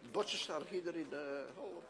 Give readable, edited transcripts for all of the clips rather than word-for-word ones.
bordjes staan hier in de hal.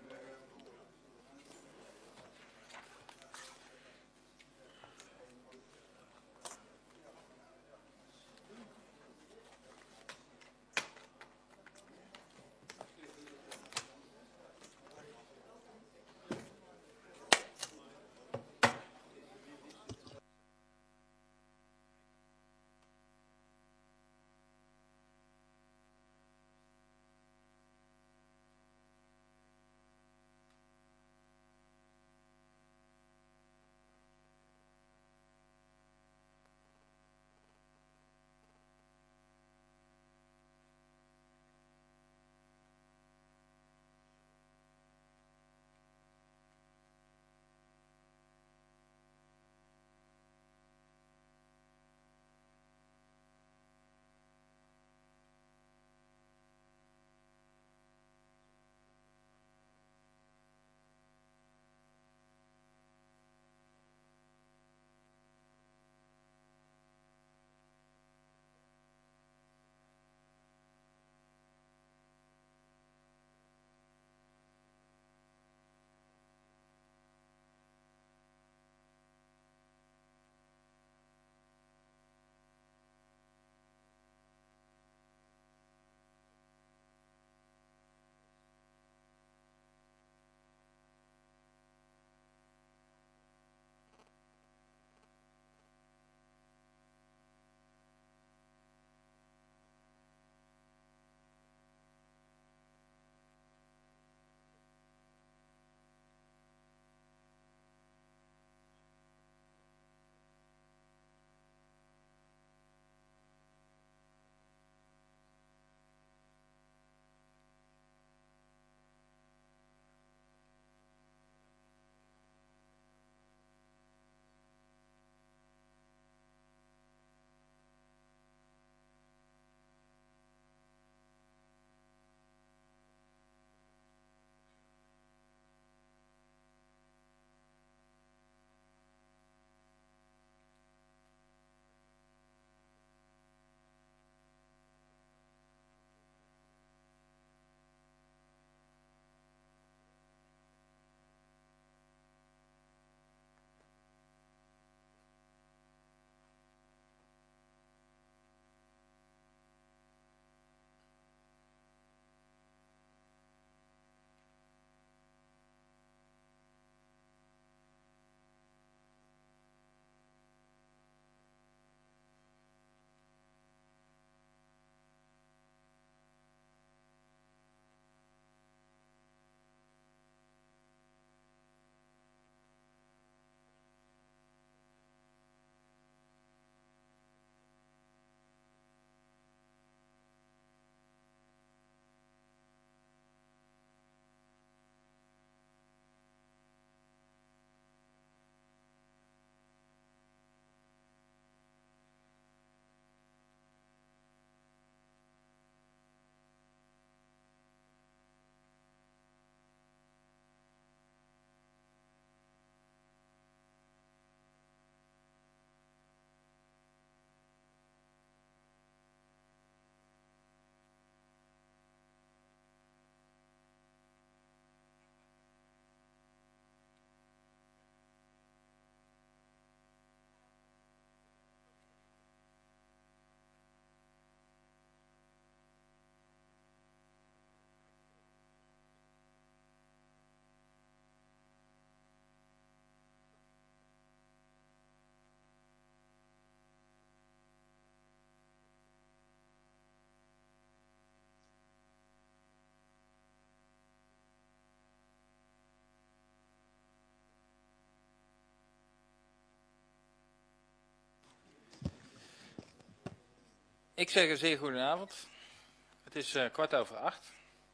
Ik zeg een zeer goede avond. Het is 7:15.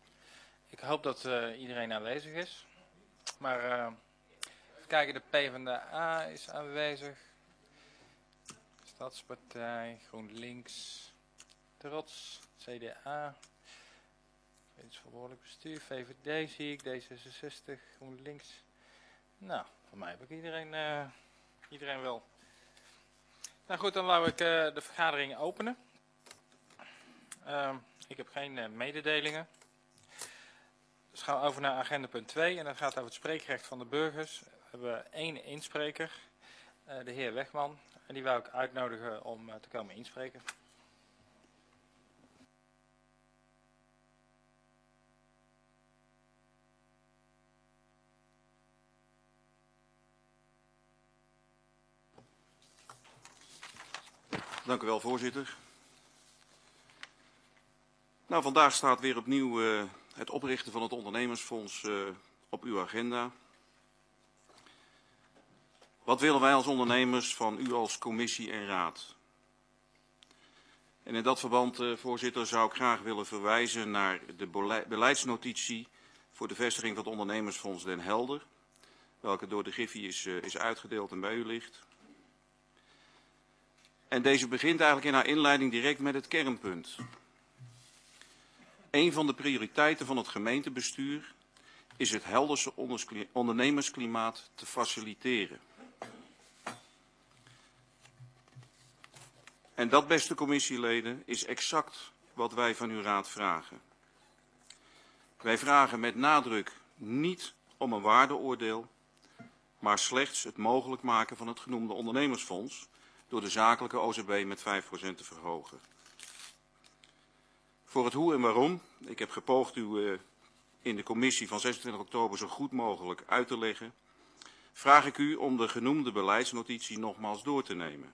Ik hoop dat iedereen aanwezig is. Maar even kijken, de PvdA is aanwezig. Stadspartij, GroenLinks, Trots, CDA, Verantwoordelijk Bestuur, VVD zie ik, D66, GroenLinks. Nou, voor mij heb ik iedereen wel. Nou goed, dan laat ik de vergadering openen. Ik heb geen mededelingen. Dus gaan we over naar agenda punt 2 en dat gaat over het spreekrecht van de burgers. We hebben 1 inspreker, de heer Wegman. En die wou ik uitnodigen om te komen inspreken. Dank u wel, voorzitter. Nou, vandaag staat weer opnieuw het oprichten van het ondernemersfonds op uw agenda. Wat willen wij als ondernemers van u als commissie en raad? En in dat verband, voorzitter, zou ik graag willen verwijzen naar de beleidsnotitie voor de vestiging van het ondernemersfonds Den Helder, welke door de Griffie is uitgedeeld en bij u ligt. En deze begint eigenlijk in haar inleiding direct met het kernpunt. Een van de prioriteiten van het gemeentebestuur is het Helderse ondernemersklimaat te faciliteren. En dat, beste commissieleden, is exact wat wij van uw raad vragen. Wij vragen met nadruk niet om een waardeoordeel, maar slechts het mogelijk maken van het genoemde ondernemersfonds door de zakelijke OZB met 5% te verhogen. Voor het hoe en waarom, ik heb gepoogd u in de commissie van 26 oktober zo goed mogelijk uit te leggen, vraag ik u om de genoemde beleidsnotitie nogmaals door te nemen.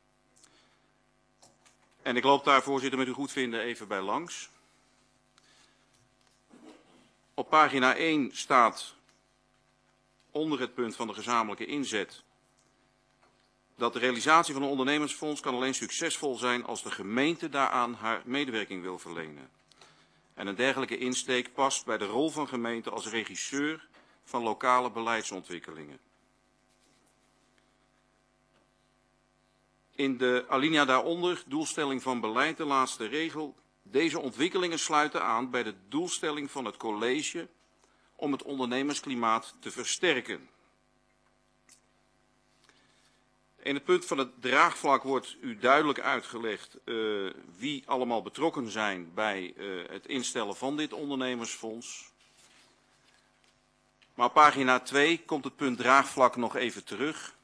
En ik loop daar, voorzitter, met uw goedvinden even bij langs. Op pagina 1 staat onder het punt van de gezamenlijke inzet dat de realisatie van een ondernemersfonds kan alleen succesvol zijn als de gemeente daaraan haar medewerking wil verlenen. En een dergelijke insteek past bij de rol van gemeente als regisseur van lokale beleidsontwikkelingen. In de alinea daaronder, doelstelling van beleid, de laatste regel. Deze ontwikkelingen sluiten aan bij de doelstelling van het college om het ondernemersklimaat te versterken. In het punt van het draagvlak wordt u duidelijk uitgelegd wie allemaal betrokken zijn bij het instellen van dit ondernemersfonds. Maar op pagina 2 komt het punt draagvlak nog even terug.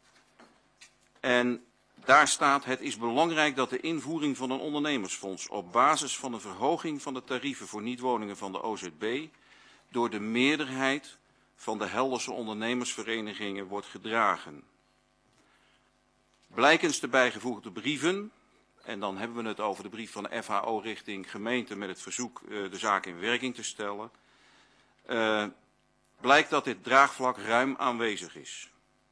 En daar staat: het is belangrijk dat de invoering van een ondernemersfonds op basis van een verhoging van de tarieven voor niet-woningen van de OZB door de meerderheid van de Helderse ondernemersverenigingen wordt gedragen. Blijkens de bijgevoegde brieven, en dan hebben we het over de brief van de FHO richting gemeente met het verzoek de zaak in werking te stellen, blijkt dat dit draagvlak ruim aanwezig is.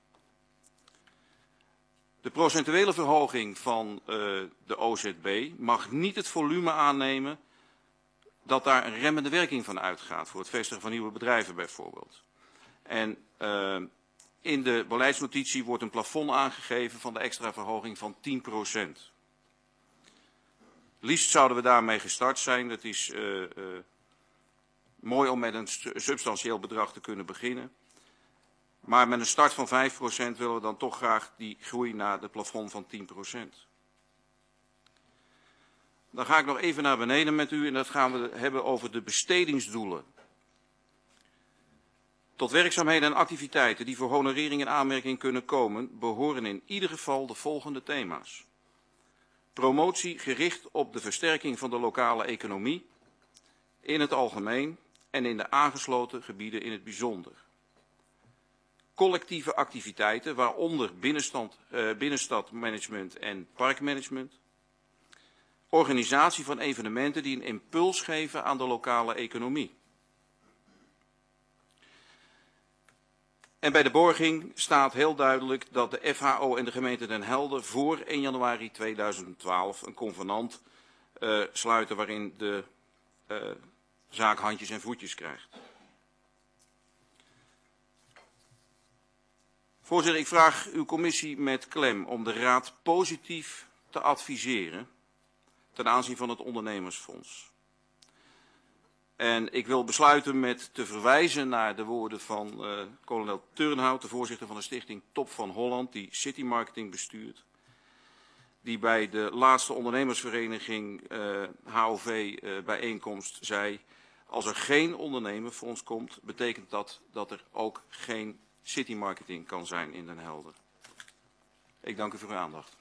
De procentuele verhoging van de OZB mag niet het volume aannemen dat daar een remmende werking van uitgaat, voor het vestigen van nieuwe bedrijven bijvoorbeeld. En in de beleidsnotitie wordt een plafond aangegeven van de extra verhoging van 10%. Liefst zouden we daarmee gestart zijn. Het is mooi om met een substantieel bedrag te kunnen beginnen. Maar met een start van 5% willen we dan toch graag die groei naar het plafond van 10%. Dan ga ik nog even naar beneden met u en dat gaan we hebben over de bestedingsdoelen. Tot werkzaamheden en activiteiten die voor honorering in aanmerking kunnen komen, behoren in ieder geval de volgende thema's. Promotie gericht op de versterking van de lokale economie, in het algemeen en in de aangesloten gebieden in het bijzonder. Collectieve activiteiten, waaronder binnenstadmanagement en parkmanagement. Organisatie van evenementen die een impuls geven aan de lokale economie. En bij de borging staat heel duidelijk dat de FHO en de gemeente Den Helder voor 1 januari 2012 een convenant sluiten waarin de zaak handjes en voetjes krijgt. Voorzitter, ik vraag uw commissie met klem om de raad positief te adviseren ten aanzien van het ondernemersfonds. En ik wil besluiten met te verwijzen naar de woorden van kolonel Turnhout, de voorzitter van de stichting Top van Holland, die City Marketing bestuurt. Die bij de laatste ondernemersvereniging HOV bijeenkomst zei: Als er geen ondernemerfonds komt, betekent dat dat er ook geen citymarketing kan zijn in Den Helder. Ik dank u voor uw aandacht.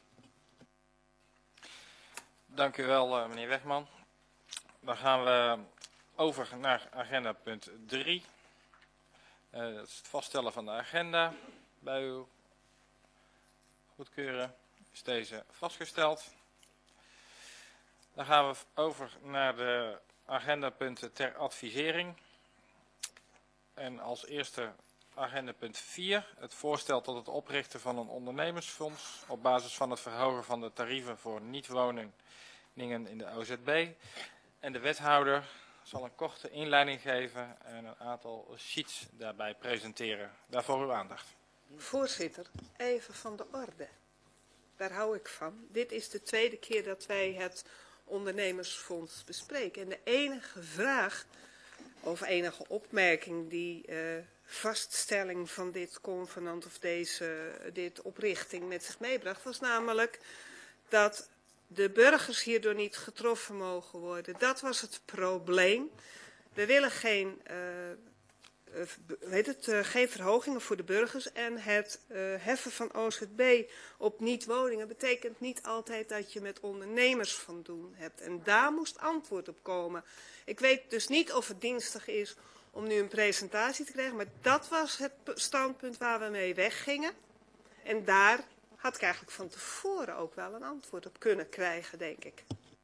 Dank u wel, meneer Wegman. Dan gaan we over naar agenda punt 3. Dat is het vaststellen van de agenda. Bij uw goedkeuren is deze vastgesteld. Dan gaan we over naar de agendapunten ter advisering. En als eerste agendapunt 4. Het voorstel tot het oprichten van een ondernemersfonds op basis van het verhogen van de tarieven voor niet-woningen in de OZB. En de wethouder zal een korte inleiding geven en een aantal sheets daarbij presenteren. Daarvoor uw aandacht. Voorzitter, even van de orde. Daar hou ik van. Dit is de tweede keer dat wij het ondernemersfonds bespreken. En de enige vraag of enige opmerking die vaststelling van dit convenant of dit oprichting met zich meebracht, was namelijk dat de burgers hierdoor niet getroffen mogen worden. Dat was het probleem. We willen geen verhogingen voor de burgers en het heffen van OZB op niet-woningen betekent niet altijd dat je met ondernemers van doen hebt. En daar moest antwoord op komen. Ik weet dus niet of het dienstig is om nu een presentatie te krijgen, maar dat was het standpunt waar we mee weggingen. En daar had ik eigenlijk van tevoren ook wel een antwoord op kunnen krijgen, denk ik.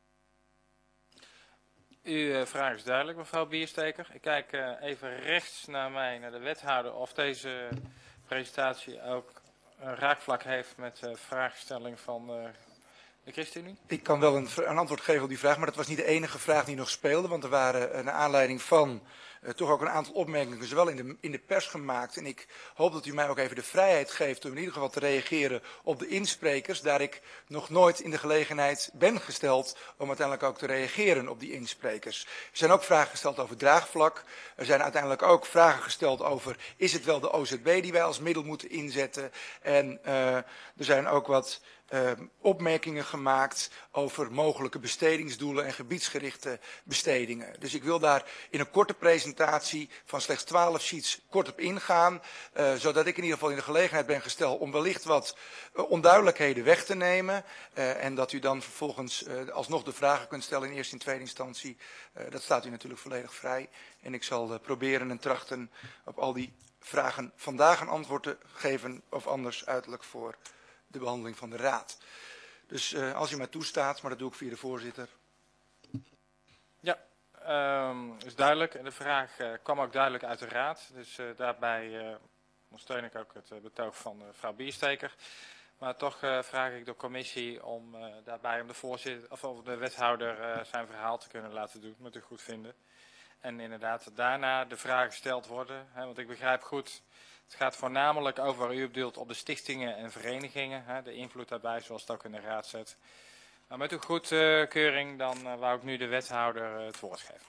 Uw vraag is duidelijk, mevrouw Biersteker. Ik kijk even rechts naar mij, naar de wethouder, of deze presentatie ook een raakvlak heeft met de vraagstelling van de ChristenUnie. Ik kan wel een antwoord geven op die vraag, maar dat was niet de enige vraag die nog speelde. Want er waren naar aanleiding van toch ook een aantal opmerkingen zowel in de pers gemaakt. En ik hoop dat u mij ook even de vrijheid geeft om in ieder geval te reageren op de insprekers. Daar ik nog nooit in de gelegenheid ben gesteld om uiteindelijk ook te reageren op die insprekers. Er zijn ook vragen gesteld over draagvlak. Er zijn uiteindelijk ook vragen gesteld over, is het wel de OZB die wij als middel moeten inzetten? En er zijn ook wat opmerkingen gemaakt over mogelijke bestedingsdoelen en gebiedsgerichte bestedingen. Dus ik wil daar in een korte presentatie van slechts 12 sheets kort op ingaan, zodat ik in ieder geval in de gelegenheid ben gesteld om wellicht wat onduidelijkheden weg te nemen en dat u dan vervolgens alsnog de vragen kunt stellen in eerste en tweede instantie. Dat staat u natuurlijk volledig vrij en ik zal proberen en trachten op al die vragen vandaag een antwoord te geven of anders uiterlijk voor de behandeling van de raad. Dus als u mij toestaat, maar dat doe ik via de voorzitter. Ja, is duidelijk. En de vraag kwam ook duidelijk uit de raad. Dus daarbij ondersteun ik ook het betoog van mevrouw Biersteker. Maar toch vraag ik de commissie om daarbij om de voorzitter of de wethouder zijn verhaal te kunnen laten doen, moet u goed vinden. En inderdaad daarna de vragen gesteld worden. Want ik begrijp goed. Het gaat voornamelijk over, u bedoelt op de stichtingen en verenigingen, de invloed daarbij zoals het ook in de raad zet. Maar met uw goedkeuring dan wou ik nu de wethouder het woord geven.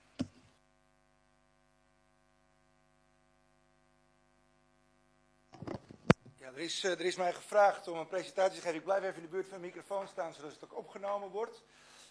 Ja, er is mij gevraagd om een presentatie te geven. Ik blijf even in de buurt van de microfoon staan, zodat het ook opgenomen wordt.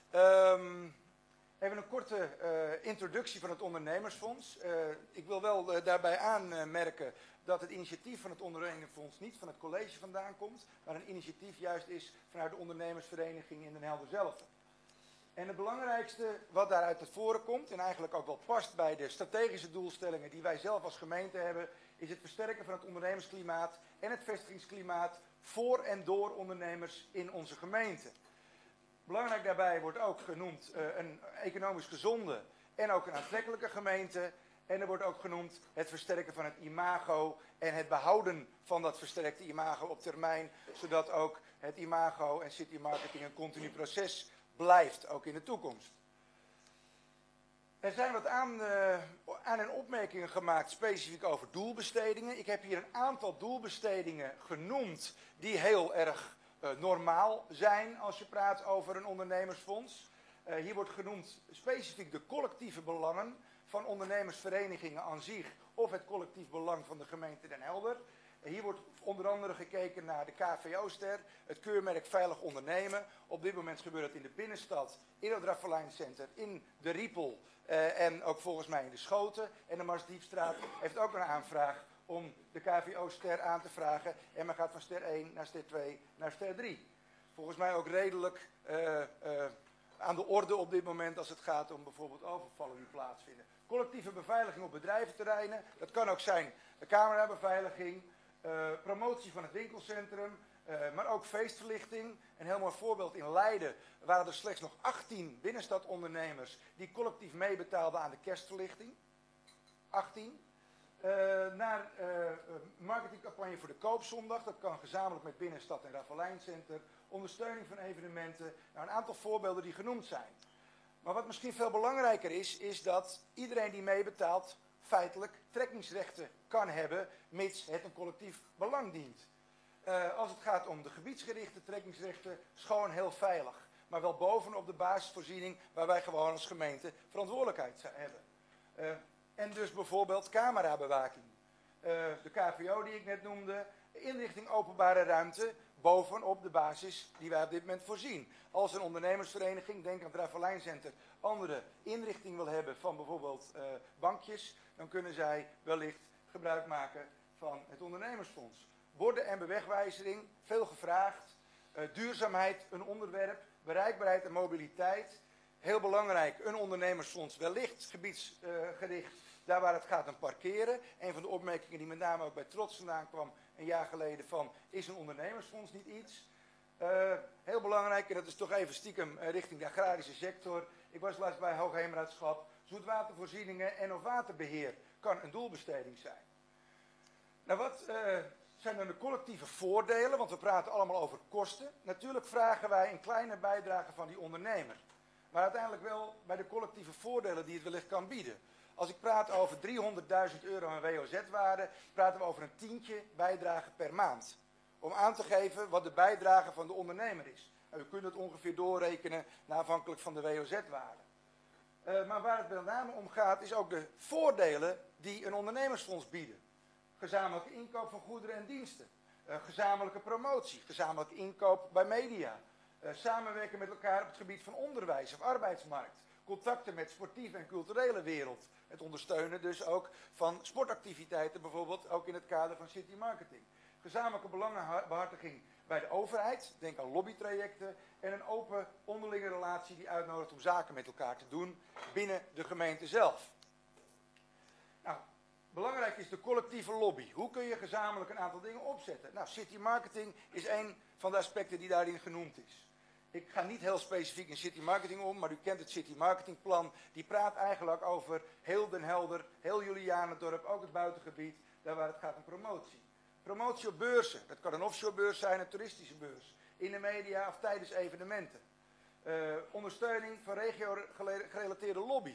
Even een korte introductie van het ondernemersfonds. Ik wil wel daarbij aanmerken dat het initiatief van het ondernemersfonds niet van het college vandaan komt, maar een initiatief juist is vanuit de ondernemersvereniging in Den Helder zelf. En het belangrijkste wat daaruit naar voren komt, en eigenlijk ook wel past bij de strategische doelstellingen die wij zelf als gemeente hebben, is het versterken van het ondernemersklimaat en het vestigingsklimaat voor en door ondernemers in onze gemeente. Belangrijk daarbij wordt ook genoemd een economisch gezonde en ook een aantrekkelijke gemeente. En er wordt ook genoemd het versterken van het imago en het behouden van dat versterkte imago op termijn. Zodat ook het imago en city marketing een continu proces blijft, ook in de toekomst. Er zijn wat aan- en opmerkingen gemaakt specifiek over doelbestedingen. Ik heb hier een aantal doelbestedingen genoemd die heel erg normaal zijn als je praat over een ondernemersfonds. Hier wordt genoemd specifiek de collectieve belangen van ondernemersverenigingen aan zich of het collectief belang van de gemeente Den Helder. Hier wordt onder andere gekeken naar de KVO-ster, het keurmerk Veilig Ondernemen. Op dit moment gebeurt het in de binnenstad, in het Raffelijncenter, in de Riepel en ook volgens mij in de Schoten. En de Marsdiepstraat heeft ook een aanvraag om de KVO-ster aan te vragen. En men gaat van ster 1 naar ster 2 naar ster 3. Volgens mij ook redelijk aan de orde op dit moment als het gaat om bijvoorbeeld overvallen die plaatsvinden. Collectieve beveiliging op bedrijventerreinen, dat kan ook zijn camerabeveiliging, promotie van het winkelcentrum, maar ook feestverlichting. Een heel mooi voorbeeld in Leiden waren er slechts nog 18 binnenstadondernemers die collectief meebetaalden aan de kerstverlichting. 18. Naar marketingcampagne voor de Koopzondag, dat kan gezamenlijk met Binnenstad en Raffelijncenter. Ondersteuning van evenementen, nou, een aantal voorbeelden die genoemd zijn. Maar wat misschien veel belangrijker is dat iedereen die meebetaalt feitelijk trekkingsrechten kan hebben, mits het een collectief belang dient. Als het gaat om de gebiedsgerichte trekkingsrechten, is gewoon heel veilig. Maar wel bovenop de basisvoorziening waar wij gewoon als gemeente verantwoordelijkheid hebben. En dus bijvoorbeeld camerabewaking. De KVO die ik net noemde, inrichting openbare ruimte bovenop de basis die wij op dit moment voorzien. Als een ondernemersvereniging, denk aan het Raffelijncenter, andere inrichting wil hebben van bijvoorbeeld bankjes, dan kunnen zij wellicht gebruik maken van het ondernemersfonds. Borden en bewegwijzering, veel gevraagd. Duurzaamheid, een onderwerp. Bereikbaarheid en mobiliteit. Heel belangrijk, een ondernemersfonds, wellicht gebiedsgericht, daar waar het gaat om parkeren. Een van de opmerkingen die met name ook bij Trots vandaan kwam een jaar geleden van, is een ondernemersfonds niet iets? Heel belangrijk, en dat is toch even stiekem richting de agrarische sector. Ik was laatst bij Hoogheemraadschap. Zoetwatervoorzieningen en of waterbeheer kan een doelbesteding zijn. Nou, wat zijn dan de collectieve voordelen? Want we praten allemaal over kosten. Natuurlijk vragen wij een kleine bijdrage van die ondernemer. Maar uiteindelijk wel bij de collectieve voordelen die het wellicht kan bieden. Als ik praat over 300.000 euro aan WOZ-waarde, praten we over een tientje bijdrage per maand. Om aan te geven wat de bijdrage van de ondernemer is. Nou, u kunt het ongeveer doorrekenen naar afhankelijk van de WOZ-waarde. Maar waar het met name om gaat, is ook de voordelen die een ondernemersfonds bieden. Gezamenlijke inkoop van goederen en diensten. Gezamenlijke promotie. Gezamenlijke inkoop bij media. Samenwerken met elkaar op het gebied van onderwijs of arbeidsmarkt. Contacten met sportieve en culturele wereld. Het ondersteunen dus ook van sportactiviteiten, bijvoorbeeld ook in het kader van city marketing. Gezamenlijke belangenbehartiging bij de overheid. Denk aan lobbytrajecten. En een open onderlinge relatie die uitnodigt om zaken met elkaar te doen binnen de gemeente zelf. Nou, belangrijk is de collectieve lobby. Hoe kun je gezamenlijk een aantal dingen opzetten? Nou, city marketing is een van de aspecten die daarin genoemd is. Ik ga niet heel specifiek in city marketing om, maar u kent het city marketingplan. Die praat eigenlijk over heel Den Helder, heel Julianendorp, ook het buitengebied, daar waar het gaat om promotie. Promotie op beurzen, dat kan een offshore beurs zijn, een toeristische beurs. In de media of tijdens evenementen. Ondersteuning van regio-gerelateerde lobby.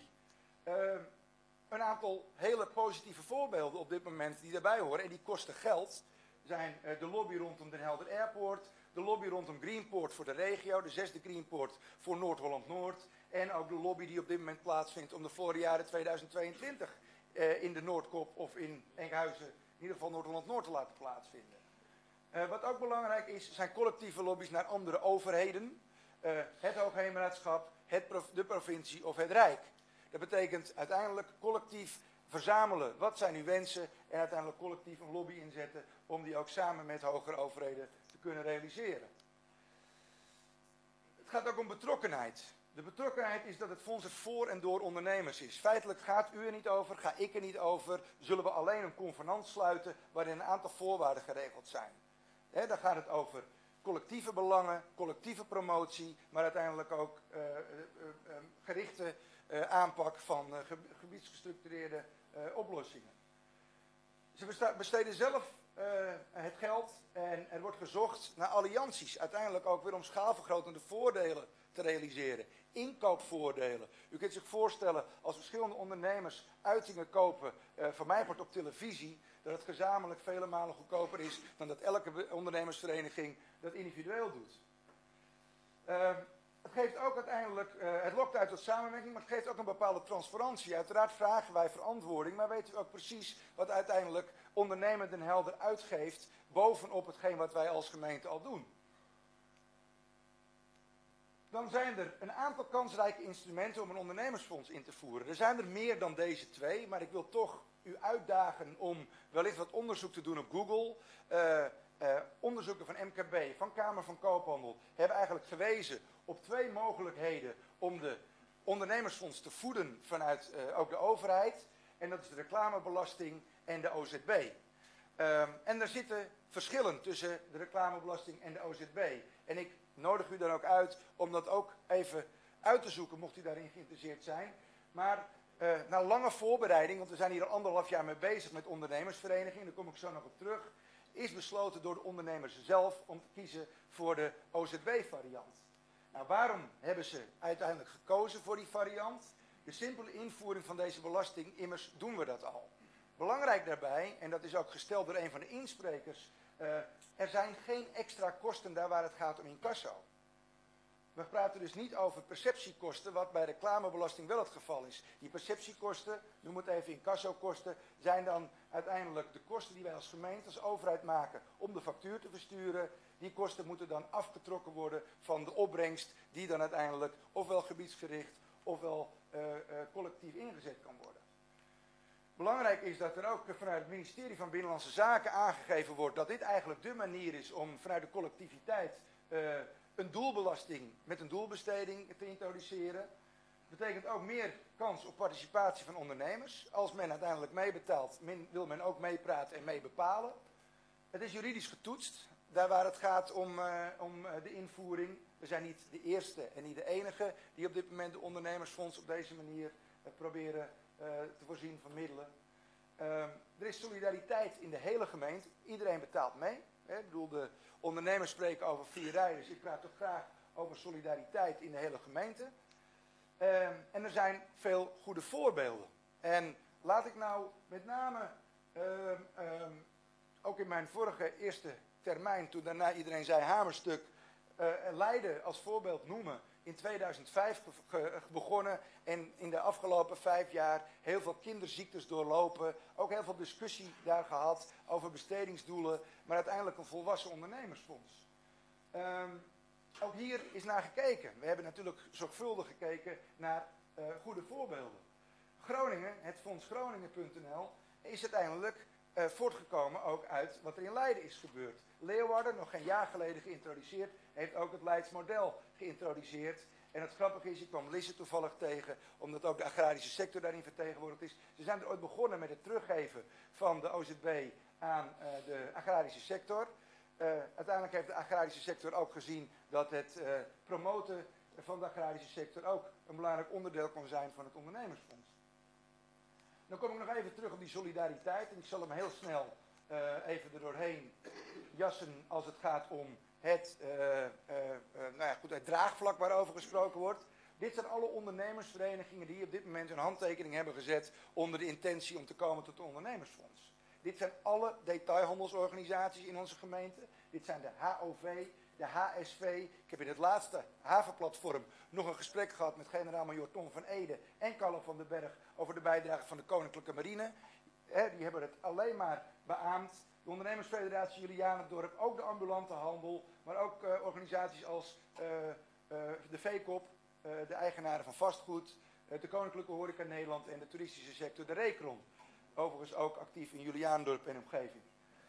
Een aantal hele positieve voorbeelden op dit moment die daarbij horen en die kosten geld. Zijn de lobby rondom Den Helder Airport, de lobby rondom Greenport voor de regio, de 6e Greenport voor Noord-Holland-Noord. En ook de lobby die op dit moment plaatsvindt om de voorjaren 2022 in de Noordkop of in Enkhuizen, in ieder geval Noord-Holland-Noord te laten plaatsvinden. Wat ook belangrijk is, zijn collectieve lobby's naar andere overheden. Het Hoogheemraadschap, de provincie of het Rijk. Dat betekent uiteindelijk collectief verzamelen. Wat zijn uw wensen? En uiteindelijk collectief een lobby inzetten om die ook samen met hogere overheden te kunnen realiseren. Het gaat ook om betrokkenheid. De betrokkenheid is dat het fonds er voor en door ondernemers is. Feitelijk gaat u er niet over, ga ik er niet over. Zullen we alleen een convenant sluiten waarin een aantal voorwaarden geregeld zijn. Dan gaat het over collectieve belangen, collectieve promotie, maar uiteindelijk ook gerichte aanpak van gebiedsgestructureerde oplossingen. Ze besteden zelf het geld en er wordt gezocht naar allianties. Uiteindelijk ook weer om schaalvergrotende voordelen te realiseren. Inkoopvoordelen. U kunt zich voorstellen als verschillende ondernemers uitingen kopen, van mij wordt op televisie, dat het gezamenlijk vele malen goedkoper is dan dat elke ondernemersvereniging dat individueel doet. Het geeft ook uiteindelijk, het lokt uit tot samenwerking, maar het geeft ook een bepaalde transparantie. Uiteraard vragen wij verantwoording, maar weet u ook precies wat uiteindelijk Ondernemer Den Helder uitgeeft bovenop hetgeen wat wij als gemeente al doen. Dan zijn er een aantal kansrijke instrumenten om een ondernemersfonds in te voeren. Er zijn er meer dan deze twee, maar ik wil toch u uitdagen om wellicht wat onderzoek te doen op Google. Onderzoeken van MKB, van Kamer van Koophandel, hebben eigenlijk gewezen op twee mogelijkheden om de ondernemersfonds te voeden vanuit ook de overheid. En dat is de reclamebelasting en de OZB. En er zitten verschillen tussen de reclamebelasting en de OZB. En ik nodig u dan ook uit om dat ook even uit te zoeken, mocht u daarin geïnteresseerd zijn. Maar na lange voorbereiding, want we zijn hier al 1,5 jaar mee bezig met ondernemersvereniging, daar kom ik zo nog op terug, is besloten door de ondernemers zelf om te kiezen voor de OZB-variant. Nou, waarom hebben ze uiteindelijk gekozen voor die variant? De simpele invoering van deze belasting, immers doen we dat al. Belangrijk daarbij, en dat is ook gesteld door een van de insprekers, er zijn geen extra kosten daar waar het gaat om incasso. We praten dus niet over perceptiekosten, wat bij reclamebelasting wel het geval is. Die perceptiekosten, noem het even incassokosten, zijn dan uiteindelijk de kosten die wij als gemeente, als overheid maken om de factuur te versturen. Die kosten moeten dan afgetrokken worden van de opbrengst die dan uiteindelijk ofwel gebiedsgericht ofwel collectief ingezet kan worden. Belangrijk is dat er ook vanuit het ministerie van Binnenlandse Zaken aangegeven wordt dat dit eigenlijk de manier is om vanuit de collectiviteit een doelbelasting met een doelbesteding te introduceren. Dat betekent ook meer kans op participatie van ondernemers. Als men uiteindelijk meebetaalt, wil men ook meepraten en meebepalen. Het is juridisch getoetst, daar waar het gaat om de invoering. We zijn niet de eerste en niet de enige die op dit moment de ondernemersfonds op deze manier proberen te voorzien van middelen. Er is solidariteit in de hele gemeente. Iedereen betaalt mee. Ik bedoel, de ondernemers spreken over 4 rijders. Ik praat toch graag over solidariteit in de hele gemeente. En er zijn veel goede voorbeelden. En laat ik nou met name, ook in mijn vorige eerste termijn, toen daarna iedereen zei hamerstuk, Leiden als voorbeeld noemen. In 2005 begonnen en in de afgelopen 5 jaar heel veel kinderziektes doorlopen. Ook heel veel discussie daar gehad over bestedingsdoelen, maar uiteindelijk een volwassen ondernemersfonds. Ook hier is naar gekeken. We hebben natuurlijk zorgvuldig gekeken naar goede voorbeelden. Groningen, het fonds Groningen.nl, is uiteindelijk voortgekomen ook uit wat er in Leiden is gebeurd. Leeuwarden, nog geen jaar geleden geïntroduceerd, heeft ook het Leids model geïntroduceerd. En het grappige is, ik kwam Lisse toevallig tegen, omdat ook de agrarische sector daarin vertegenwoordigd is. Ze zijn er ooit begonnen met het teruggeven van de OZB aan de agrarische sector. Uiteindelijk heeft de agrarische sector ook gezien dat het promoten van de agrarische sector ook een belangrijk onderdeel kan zijn van het ondernemersfonds. Dan kom ik nog even terug op die solidariteit en ik zal hem heel snel even er doorheen jassen als het gaat om het draagvlak waarover gesproken wordt. Dit zijn alle ondernemersverenigingen die op dit moment een handtekening hebben gezet onder de intentie om te komen tot het ondernemersfonds. Dit zijn alle detailhandelsorganisaties in onze gemeente. Dit zijn de HOV, de HSV. Ik heb in het laatste havenplatform nog een gesprek gehad met generaal-majoor Tom van Ede en Carlo van den Berg over de bijdrage van de Koninklijke Marine. Die hebben het alleen maar beaamd. De ondernemersfederatie Julianendorp, ook de ambulante handel, maar ook organisaties als de VKOP, de eigenaren van vastgoed, de Koninklijke Horeca Nederland en de toeristische sector, de Recron. Overigens ook actief in Julianendorp en omgeving.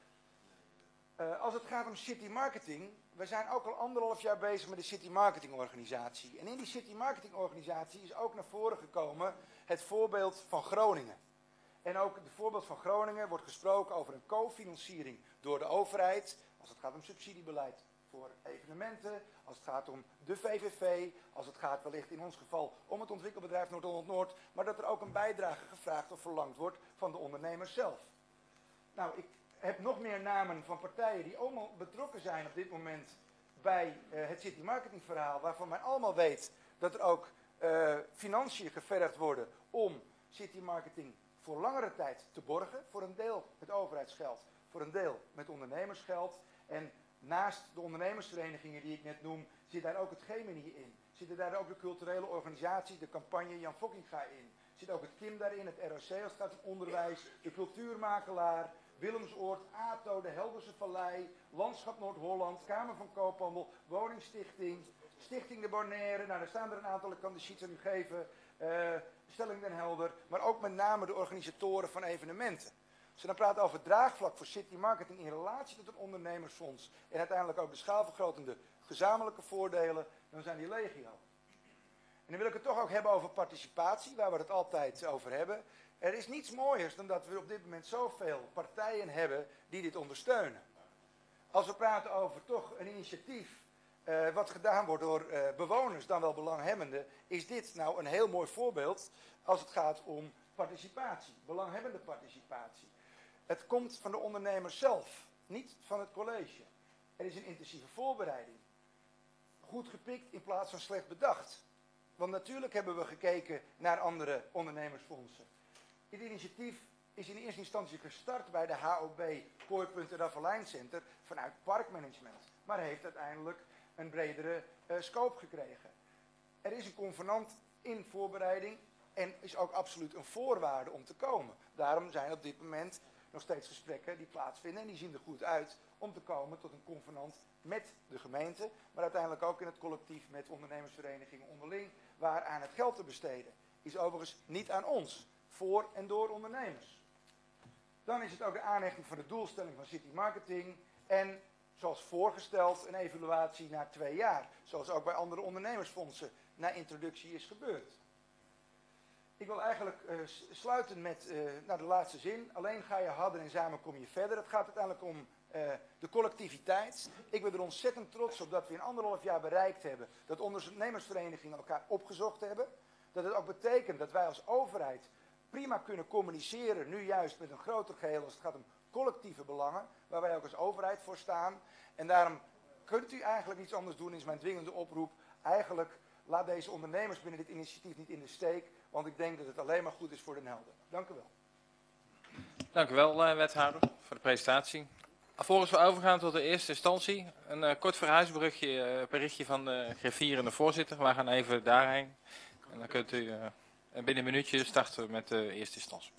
Als het gaat om city marketing, we zijn ook al 1,5 jaar bezig met de city marketing organisatie. En in die city marketing organisatie is ook naar voren gekomen het voorbeeld van Groningen. En ook het voorbeeld van Groningen wordt gesproken over een cofinanciering door de overheid, als het gaat om subsidiebeleid voor evenementen, als het gaat om de VVV, als het gaat wellicht in ons geval om het ontwikkelbedrijf Noord-Holland-Noord, maar dat er ook een bijdrage gevraagd of verlangd wordt van de ondernemers zelf. Nou, ik heb nog meer namen van partijen die allemaal betrokken zijn op dit moment bij het city marketing verhaal, waarvan men allemaal weet dat er ook financiën gevergd worden om city marketing voor langere tijd te borgen, voor een deel met overheidsgeld, voor een deel met ondernemersgeld. En naast de ondernemersverenigingen die ik net noem, zit daar ook het Gemini in. Zitten daar ook de culturele organisaties, de campagne Jan Fokkinga in? Zit ook het KIM daarin, het ROC als het gaat om onderwijs, de cultuurmakelaar, Willemsoord, ATO, de Helderse Vallei, Landschap Noord-Holland, Kamer van Koophandel, Woningstichting, Stichting de Bonaire. Nou, daar staan er een aantal, ik kan de sheets aan u geven. Stelling Den Helder, maar ook met name de organisatoren van evenementen. Als we dan praten over draagvlak voor city marketing in relatie tot een ondernemersfonds en uiteindelijk ook de schaalvergrotende gezamenlijke voordelen, dan zijn die legio. En dan wil ik het toch ook hebben over participatie, waar we het altijd over hebben. Er is niets mooiers dan dat we op dit moment zoveel partijen hebben die dit ondersteunen. Als we praten over toch een initiatief wat gedaan wordt door bewoners, dan wel belanghebbenden, is dit nou een heel mooi voorbeeld als het gaat om participatie, belanghebbende participatie. Het komt van de ondernemers zelf, niet van het college. Er is een intensieve voorbereiding. Goed gepikt in plaats van slecht bedacht. Want natuurlijk hebben we gekeken naar andere ondernemersfondsen. Dit initiatief is in eerste instantie gestart bij de HOB Kooipunt en Raffelijncenter vanuit parkmanagement. Maar heeft uiteindelijk een bredere scope gekregen. Er is een convenant in voorbereiding en is ook absoluut een voorwaarde om te komen. Daarom zijn op dit moment nog steeds gesprekken die plaatsvinden en die zien er goed uit om te komen tot een convenant met de gemeente, maar uiteindelijk ook in het collectief met ondernemersverenigingen onderling, waaraan het geld te besteden. Is overigens niet aan ons, voor en door ondernemers. Dan is het ook de aanhechting van de doelstelling van City Marketing en zoals voorgesteld een evaluatie na 2 jaar, zoals ook bij andere ondernemersfondsen na introductie is gebeurd. Ik wil eigenlijk sluiten met de laatste zin. Alleen ga je harder en samen kom je verder. Het gaat uiteindelijk om de collectiviteit. Ik ben er ontzettend trots op dat we in 1,5 jaar bereikt hebben dat ondernemersverenigingen elkaar opgezocht hebben. Dat het ook betekent dat wij als overheid prima kunnen communiceren, nu juist met een groter geheel als het gaat om collectieve belangen, waar wij ook als overheid voor staan. En daarom kunt u eigenlijk niets anders doen, is mijn dwingende oproep. Eigenlijk laat deze ondernemers binnen dit initiatief niet in de steek, want ik denk dat het alleen maar goed is voor Den Helder. Dank u wel. Dank u wel, wethouder, voor de presentatie. Alvorens we overgaan tot de eerste instantie, een kort verhuisberichtje van de griffier en de voorzitter. We gaan even daarheen en dan kunt u binnen een minuutje starten met de eerste instantie.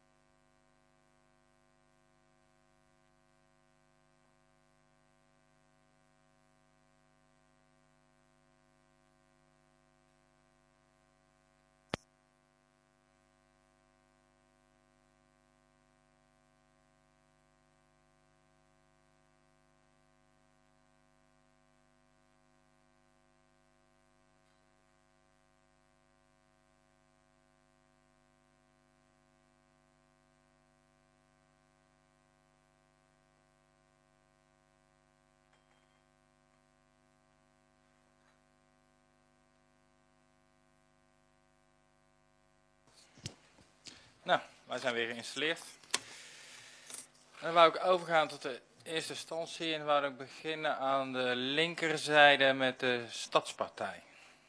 Nou, wij zijn weer geïnstalleerd. En dan wou ik overgaan tot de eerste instantie en dan wou ik beginnen aan de linkerzijde met de Stadspartij.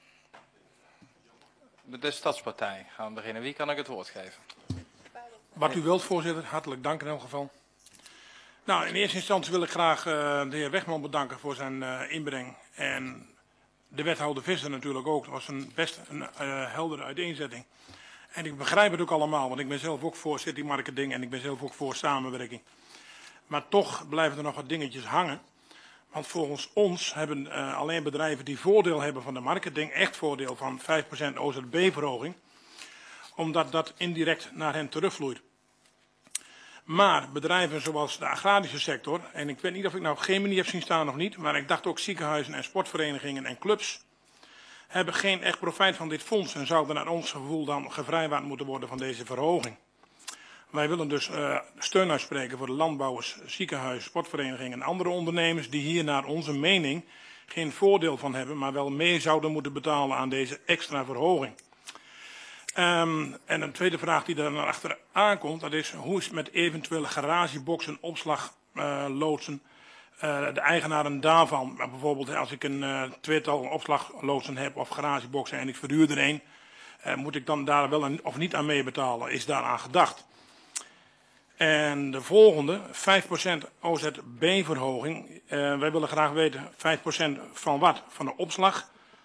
De Stadspartij gaan we beginnen. Wie kan ik het woord geven? Wat u wilt, voorzitter. Hartelijk dank in elk geval. Nou, in eerste instantie wil ik graag de heer Wegman bedanken voor zijn inbreng. En de wethouder Visser natuurlijk ook. Dat was best een heldere uiteenzetting. En ik begrijp het ook allemaal, want ik ben zelf ook voor city marketing en ik ben zelf ook voor samenwerking. Maar toch blijven er nog wat dingetjes hangen. Want volgens ons hebben alleen bedrijven die voordeel hebben van de marketing echt voordeel van 5% OZB-verhoging. Omdat dat indirect naar hen terugvloeit. Maar bedrijven zoals de agrarische sector, en ik weet niet of ik nou geen manier heb zien staan of niet, maar ik dacht ook ziekenhuizen en sportverenigingen en clubs, hebben geen echt profijt van dit fonds en zouden naar ons gevoel dan gevrijwaard moeten worden van deze verhoging. Wij willen dus steun uitspreken voor de landbouwers, ziekenhuizen, sportverenigingen en andere ondernemers die hier naar onze mening geen voordeel van hebben, maar wel mee zouden moeten betalen aan deze extra verhoging. En een tweede vraag die daar naar achter aankomt, dat is hoe is het met eventuele garageboxen, opslagloodsen, de eigenaren daarvan. Maar bijvoorbeeld als ik een tweetal opslagloodsen heb of garageboxen en ik verhuur er een, moet ik dan daar wel of niet aan meebetalen? Is daaraan gedacht? En de volgende, 5% OZB-verhoging. Wij willen graag weten, 5% van wat? Van de opslag?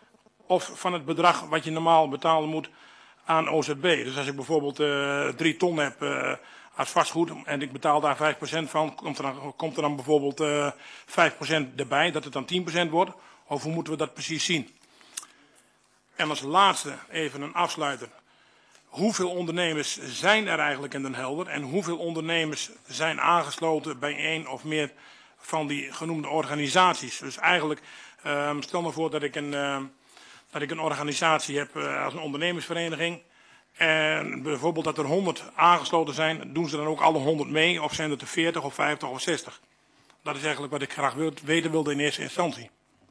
of van het bedrag wat je normaal betalen moet aan OZB. Dus als ik bijvoorbeeld 3 ton heb als vastgoed en ik betaal daar 5% van, komt er dan bijvoorbeeld 5% erbij, dat het dan 10% wordt? Of hoe moeten we dat precies zien? En als laatste even een afsluiter. Hoeveel ondernemers zijn er eigenlijk in Den Helder en hoeveel ondernemers zijn aangesloten bij één of meer van die genoemde organisaties? Dus eigenlijk, stel me voor dat ik een organisatie heb als een ondernemersvereniging. En bijvoorbeeld dat er 100 aangesloten zijn, doen ze dan ook alle 100 mee? Of zijn het er 40 of 50 of 60? Dat is eigenlijk wat ik graag weten wilde in eerste instantie.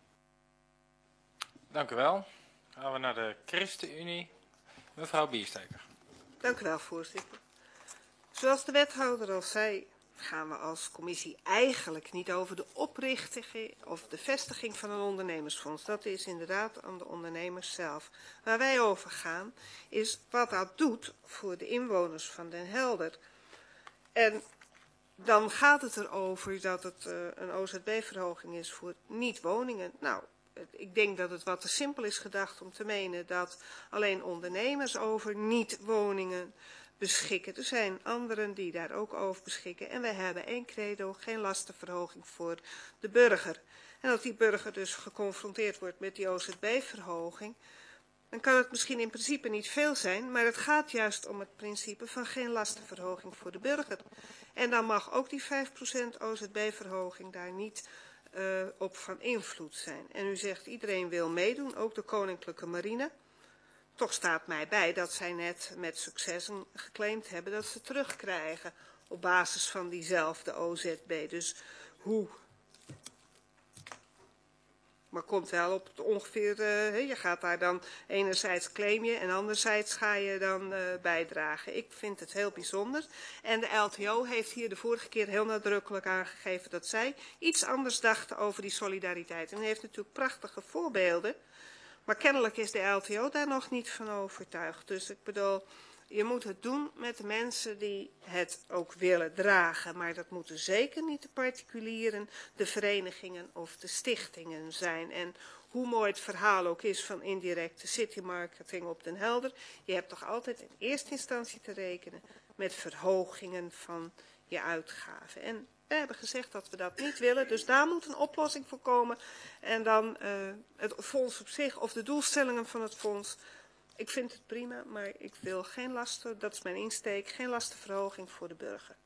Dank u wel. Dan gaan we naar de ChristenUnie. Mevrouw Biersteker. Dank u wel, voorzitter. Zoals de wethouder al zei, gaan we als commissie eigenlijk niet over de oprichting of de vestiging van een ondernemersfonds. Dat is inderdaad aan de ondernemers zelf. Waar wij over gaan is wat dat doet voor de inwoners van Den Helder. En dan gaat het erover dat het een OZB-verhoging is voor niet-woningen. Nou, ik denk dat het wat te simpel is gedacht om te menen dat alleen ondernemers over niet-woningen beschikken. Er zijn anderen die daar ook over beschikken. En wij hebben één credo, geen lastenverhoging voor de burger. En als die burger dus geconfronteerd wordt met die OZB-verhoging, dan kan het misschien in principe niet veel zijn, maar het gaat juist om het principe van geen lastenverhoging voor de burger. En dan mag ook die 5% OZB-verhoging daar niet op van invloed zijn. En u zegt iedereen wil meedoen, ook de Koninklijke Marine. Toch staat mij bij dat zij net met successen geclaimd hebben dat ze terugkrijgen op basis van diezelfde OZB. Dus hoe? Maar komt wel op het ongeveer, je gaat daar dan enerzijds claim je en anderzijds ga je dan bijdragen. Ik vind het heel bijzonder. En de LTO heeft hier de vorige keer heel nadrukkelijk aangegeven dat zij iets anders dachten over die solidariteit. En heeft natuurlijk prachtige voorbeelden. Maar kennelijk is de LTO daar nog niet van overtuigd. Dus ik bedoel, je moet het doen met de mensen die het ook willen dragen. Maar dat moeten zeker niet de particulieren, de verenigingen of de stichtingen zijn. En hoe mooi het verhaal ook is van indirecte citymarketing op Den Helder. Je hebt toch altijd in eerste instantie te rekenen met verhogingen van je uitgaven. En we hebben gezegd dat we dat niet willen, dus daar moet een oplossing voor komen. En dan het fonds op zich, of de doelstellingen van het fonds. Ik vind het prima, maar ik wil geen lasten, dat is mijn insteek, geen lastenverhoging voor de burger.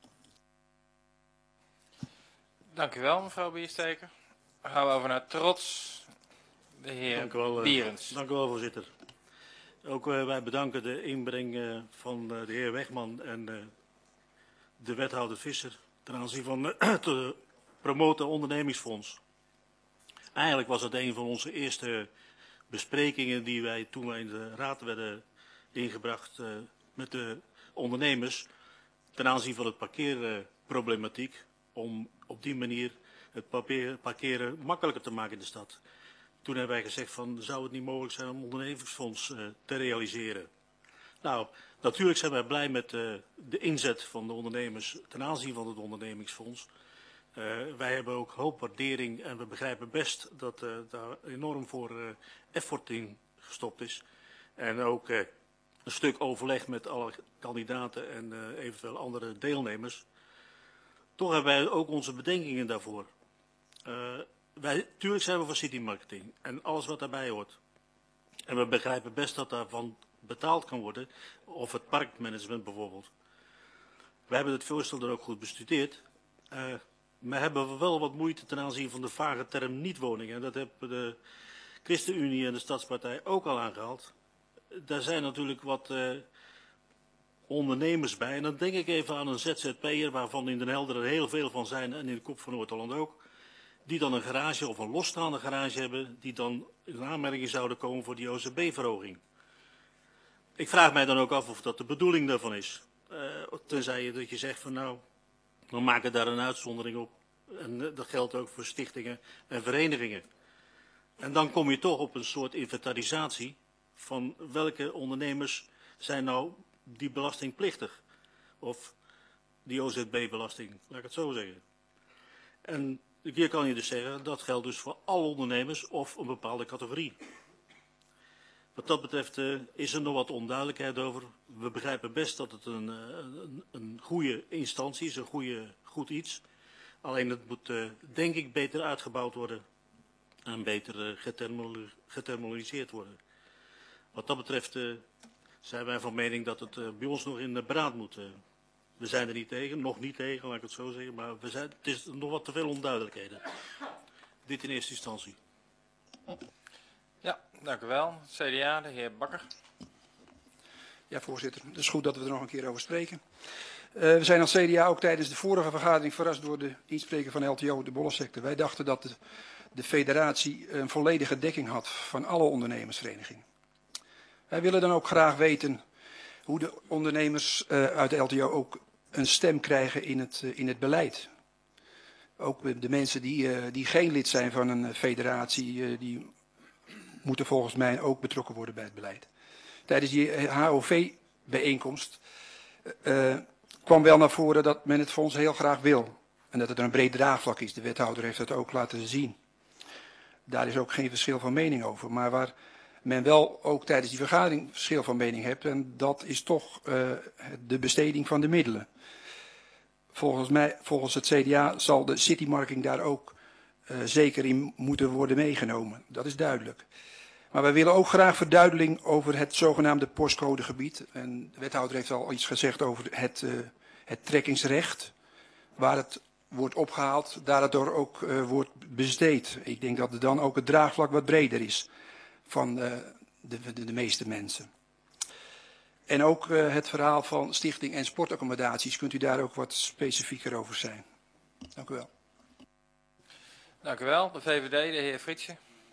Dank u wel, mevrouw Biersteker. Dan gaan we over naar Trots, de heer Bierens. Dank u wel, voorzitter. Ook wij bedanken de inbreng van de heer Wegman en de wethouder Visser ten aanzien van het promoten ondernemingsfonds. Eigenlijk was het een van onze eerste besprekingen die wij toen wij in de raad werden ingebracht met de ondernemers ten aanzien van het parkeerproblematiek, om op die manier het parkeren makkelijker te maken in de stad. Toen hebben wij gezegd van, zou het niet mogelijk zijn om een ondernemingsfonds te realiseren? Nou, natuurlijk zijn wij blij met de inzet van de ondernemers ten aanzien van het ondernemingsfonds. Wij hebben ook hoop waardering en we begrijpen best dat daar enorm voor effort in gestopt is. En ook een stuk overleg met alle kandidaten en eventueel andere deelnemers. Toch hebben wij ook onze bedenkingen daarvoor. Tuurlijk zijn we voor citymarketing en alles wat daarbij hoort. En we begrijpen best dat daarvan betaald kan worden, of het parkmanagement bijvoorbeeld. We hebben het voorstel er ook goed bestudeerd. Maar hebben we wel wat moeite ten aanzien van de vage term niet-woningen. En dat hebben de ChristenUnie en de Stadspartij ook al aangehaald. Daar zijn natuurlijk wat ondernemers bij. En dan denk ik even aan een ZZP'er, waarvan in Den Helder er heel veel van zijn en in de Kop van Noord-Holland ook. Die dan een garage of een losstaande garage hebben, die dan in aanmerking zouden komen voor die OZB-verhoging. Ik vraag mij dan ook af of dat de bedoeling daarvan is. Tenzij dat je zegt van nou, we maken daar een uitzondering op. En dat geldt ook voor stichtingen en verenigingen. En dan kom je toch op een soort inventarisatie van welke ondernemers zijn nou die belastingplichtig. Of die OZB-belasting, laat ik het zo zeggen. En hier kan je dus zeggen, dat geldt dus voor alle ondernemers of een bepaalde categorie. Wat dat betreft is er nog wat onduidelijkheid over. We begrijpen best dat het een goede instantie is, goed iets. Alleen het moet, denk ik, beter uitgebouwd worden en beter geterminaliseerd worden. Wat dat betreft zijn wij van mening dat het bij ons nog in de beraad moet. We zijn er niet tegen, nog niet tegen, laat ik het zo zeggen, maar het is nog wat te veel onduidelijkheden. Dit in eerste instantie. Ja, dank u wel. CDA, de heer Bakker. Ja, voorzitter. Het is goed dat we er nog een keer over spreken. We zijn als CDA ook tijdens de vorige vergadering verrast door de inspreker van LTO, de bollensector. Wij dachten dat de federatie een volledige dekking had van alle ondernemersverenigingen. Wij willen dan ook graag weten hoe de ondernemers uit de LTO ook een stem krijgen in het beleid. Ook de mensen die geen lid zijn van een federatie, die moeten volgens mij ook betrokken worden bij het beleid. Tijdens die HOV-bijeenkomst kwam wel naar voren dat men het fonds heel graag wil. En dat het een breed draagvlak is. De wethouder heeft dat ook laten zien. Daar is ook geen verschil van mening over. Maar waar men wel ook tijdens die vergadering verschil van mening heeft, en dat is toch de besteding van de middelen. Volgens het CDA zal de citymarketing daar ook zeker in moeten worden meegenomen. Dat is duidelijk. Maar wij willen ook graag verduidelijking over het zogenaamde postcodegebied. En de wethouder heeft al iets gezegd over het trekkingsrecht. Waar het wordt opgehaald, daardoor ook wordt besteed. Ik denk dat er dan ook het draagvlak wat breder is van de meeste mensen. En ook het verhaal van stichting en sportaccommodaties. Kunt u daar ook wat specifieker over zijn? Dank u wel. Dank u wel. De VVD, de heer Fritsje.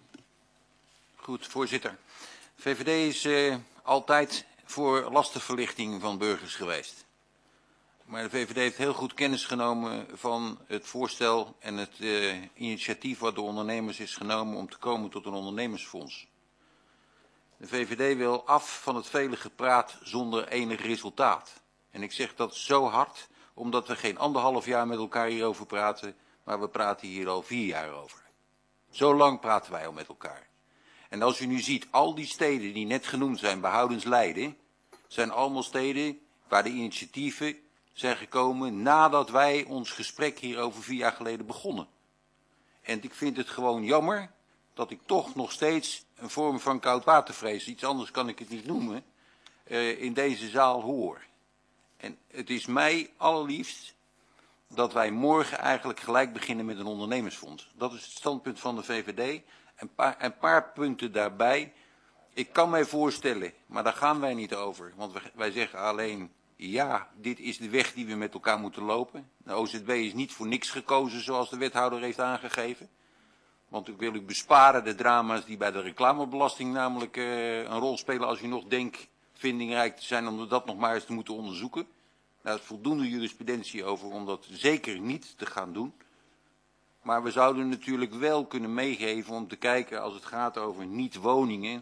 Goed, voorzitter. VVD is altijd voor lastenverlichting van burgers geweest. Maar de VVD heeft heel goed kennis genomen van het voorstel en het initiatief wat door ondernemers is genomen om te komen tot een ondernemersfonds. De VVD wil af van het vele gepraat zonder enig resultaat. En ik zeg dat zo hard, omdat we geen 1,5 jaar met elkaar hierover praten, maar we praten hier al 4 jaar over. Zo lang praten wij al met elkaar. En als u nu ziet, al die steden die net genoemd zijn, behoudens Leiden, zijn allemaal steden waar de initiatieven zijn gekomen nadat wij ons gesprek hierover 4 jaar geleden begonnen. En ik vind het gewoon jammer dat ik toch nog steeds een vorm van koudwatervrees, iets anders kan ik het niet noemen, in deze zaal hoor. En het is mij allerliefst dat wij morgen eigenlijk gelijk beginnen met een ondernemersfonds. Dat is het standpunt van de VVD. Een paar punten daarbij. Ik kan mij voorstellen, maar daar gaan wij niet over. Want wij zeggen alleen, ja, dit is de weg die we met elkaar moeten lopen. De OZB is niet voor niks gekozen zoals de wethouder heeft aangegeven. Want ik wil u besparen de drama's die bij de reclamebelasting namelijk een rol spelen als u nog denkt vindingrijk te zijn om dat nog maar eens te moeten onderzoeken. Daar is voldoende jurisprudentie over om dat zeker niet te gaan doen. Maar we zouden natuurlijk wel kunnen meegeven om te kijken als het gaat over niet-woningen,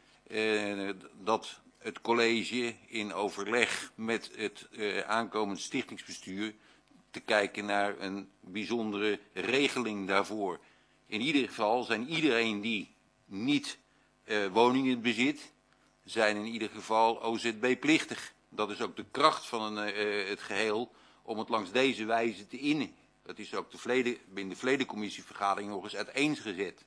dat het college in overleg met het aankomend stichtingsbestuur te kijken naar een bijzondere regeling daarvoor. In ieder geval zijn iedereen die niet woningen bezit, zijn in ieder geval OZB-plichtig. Dat is ook de kracht van het geheel om het langs deze wijze te innen. Dat is ook in de verleden commissievergadering nog eens uiteengezet.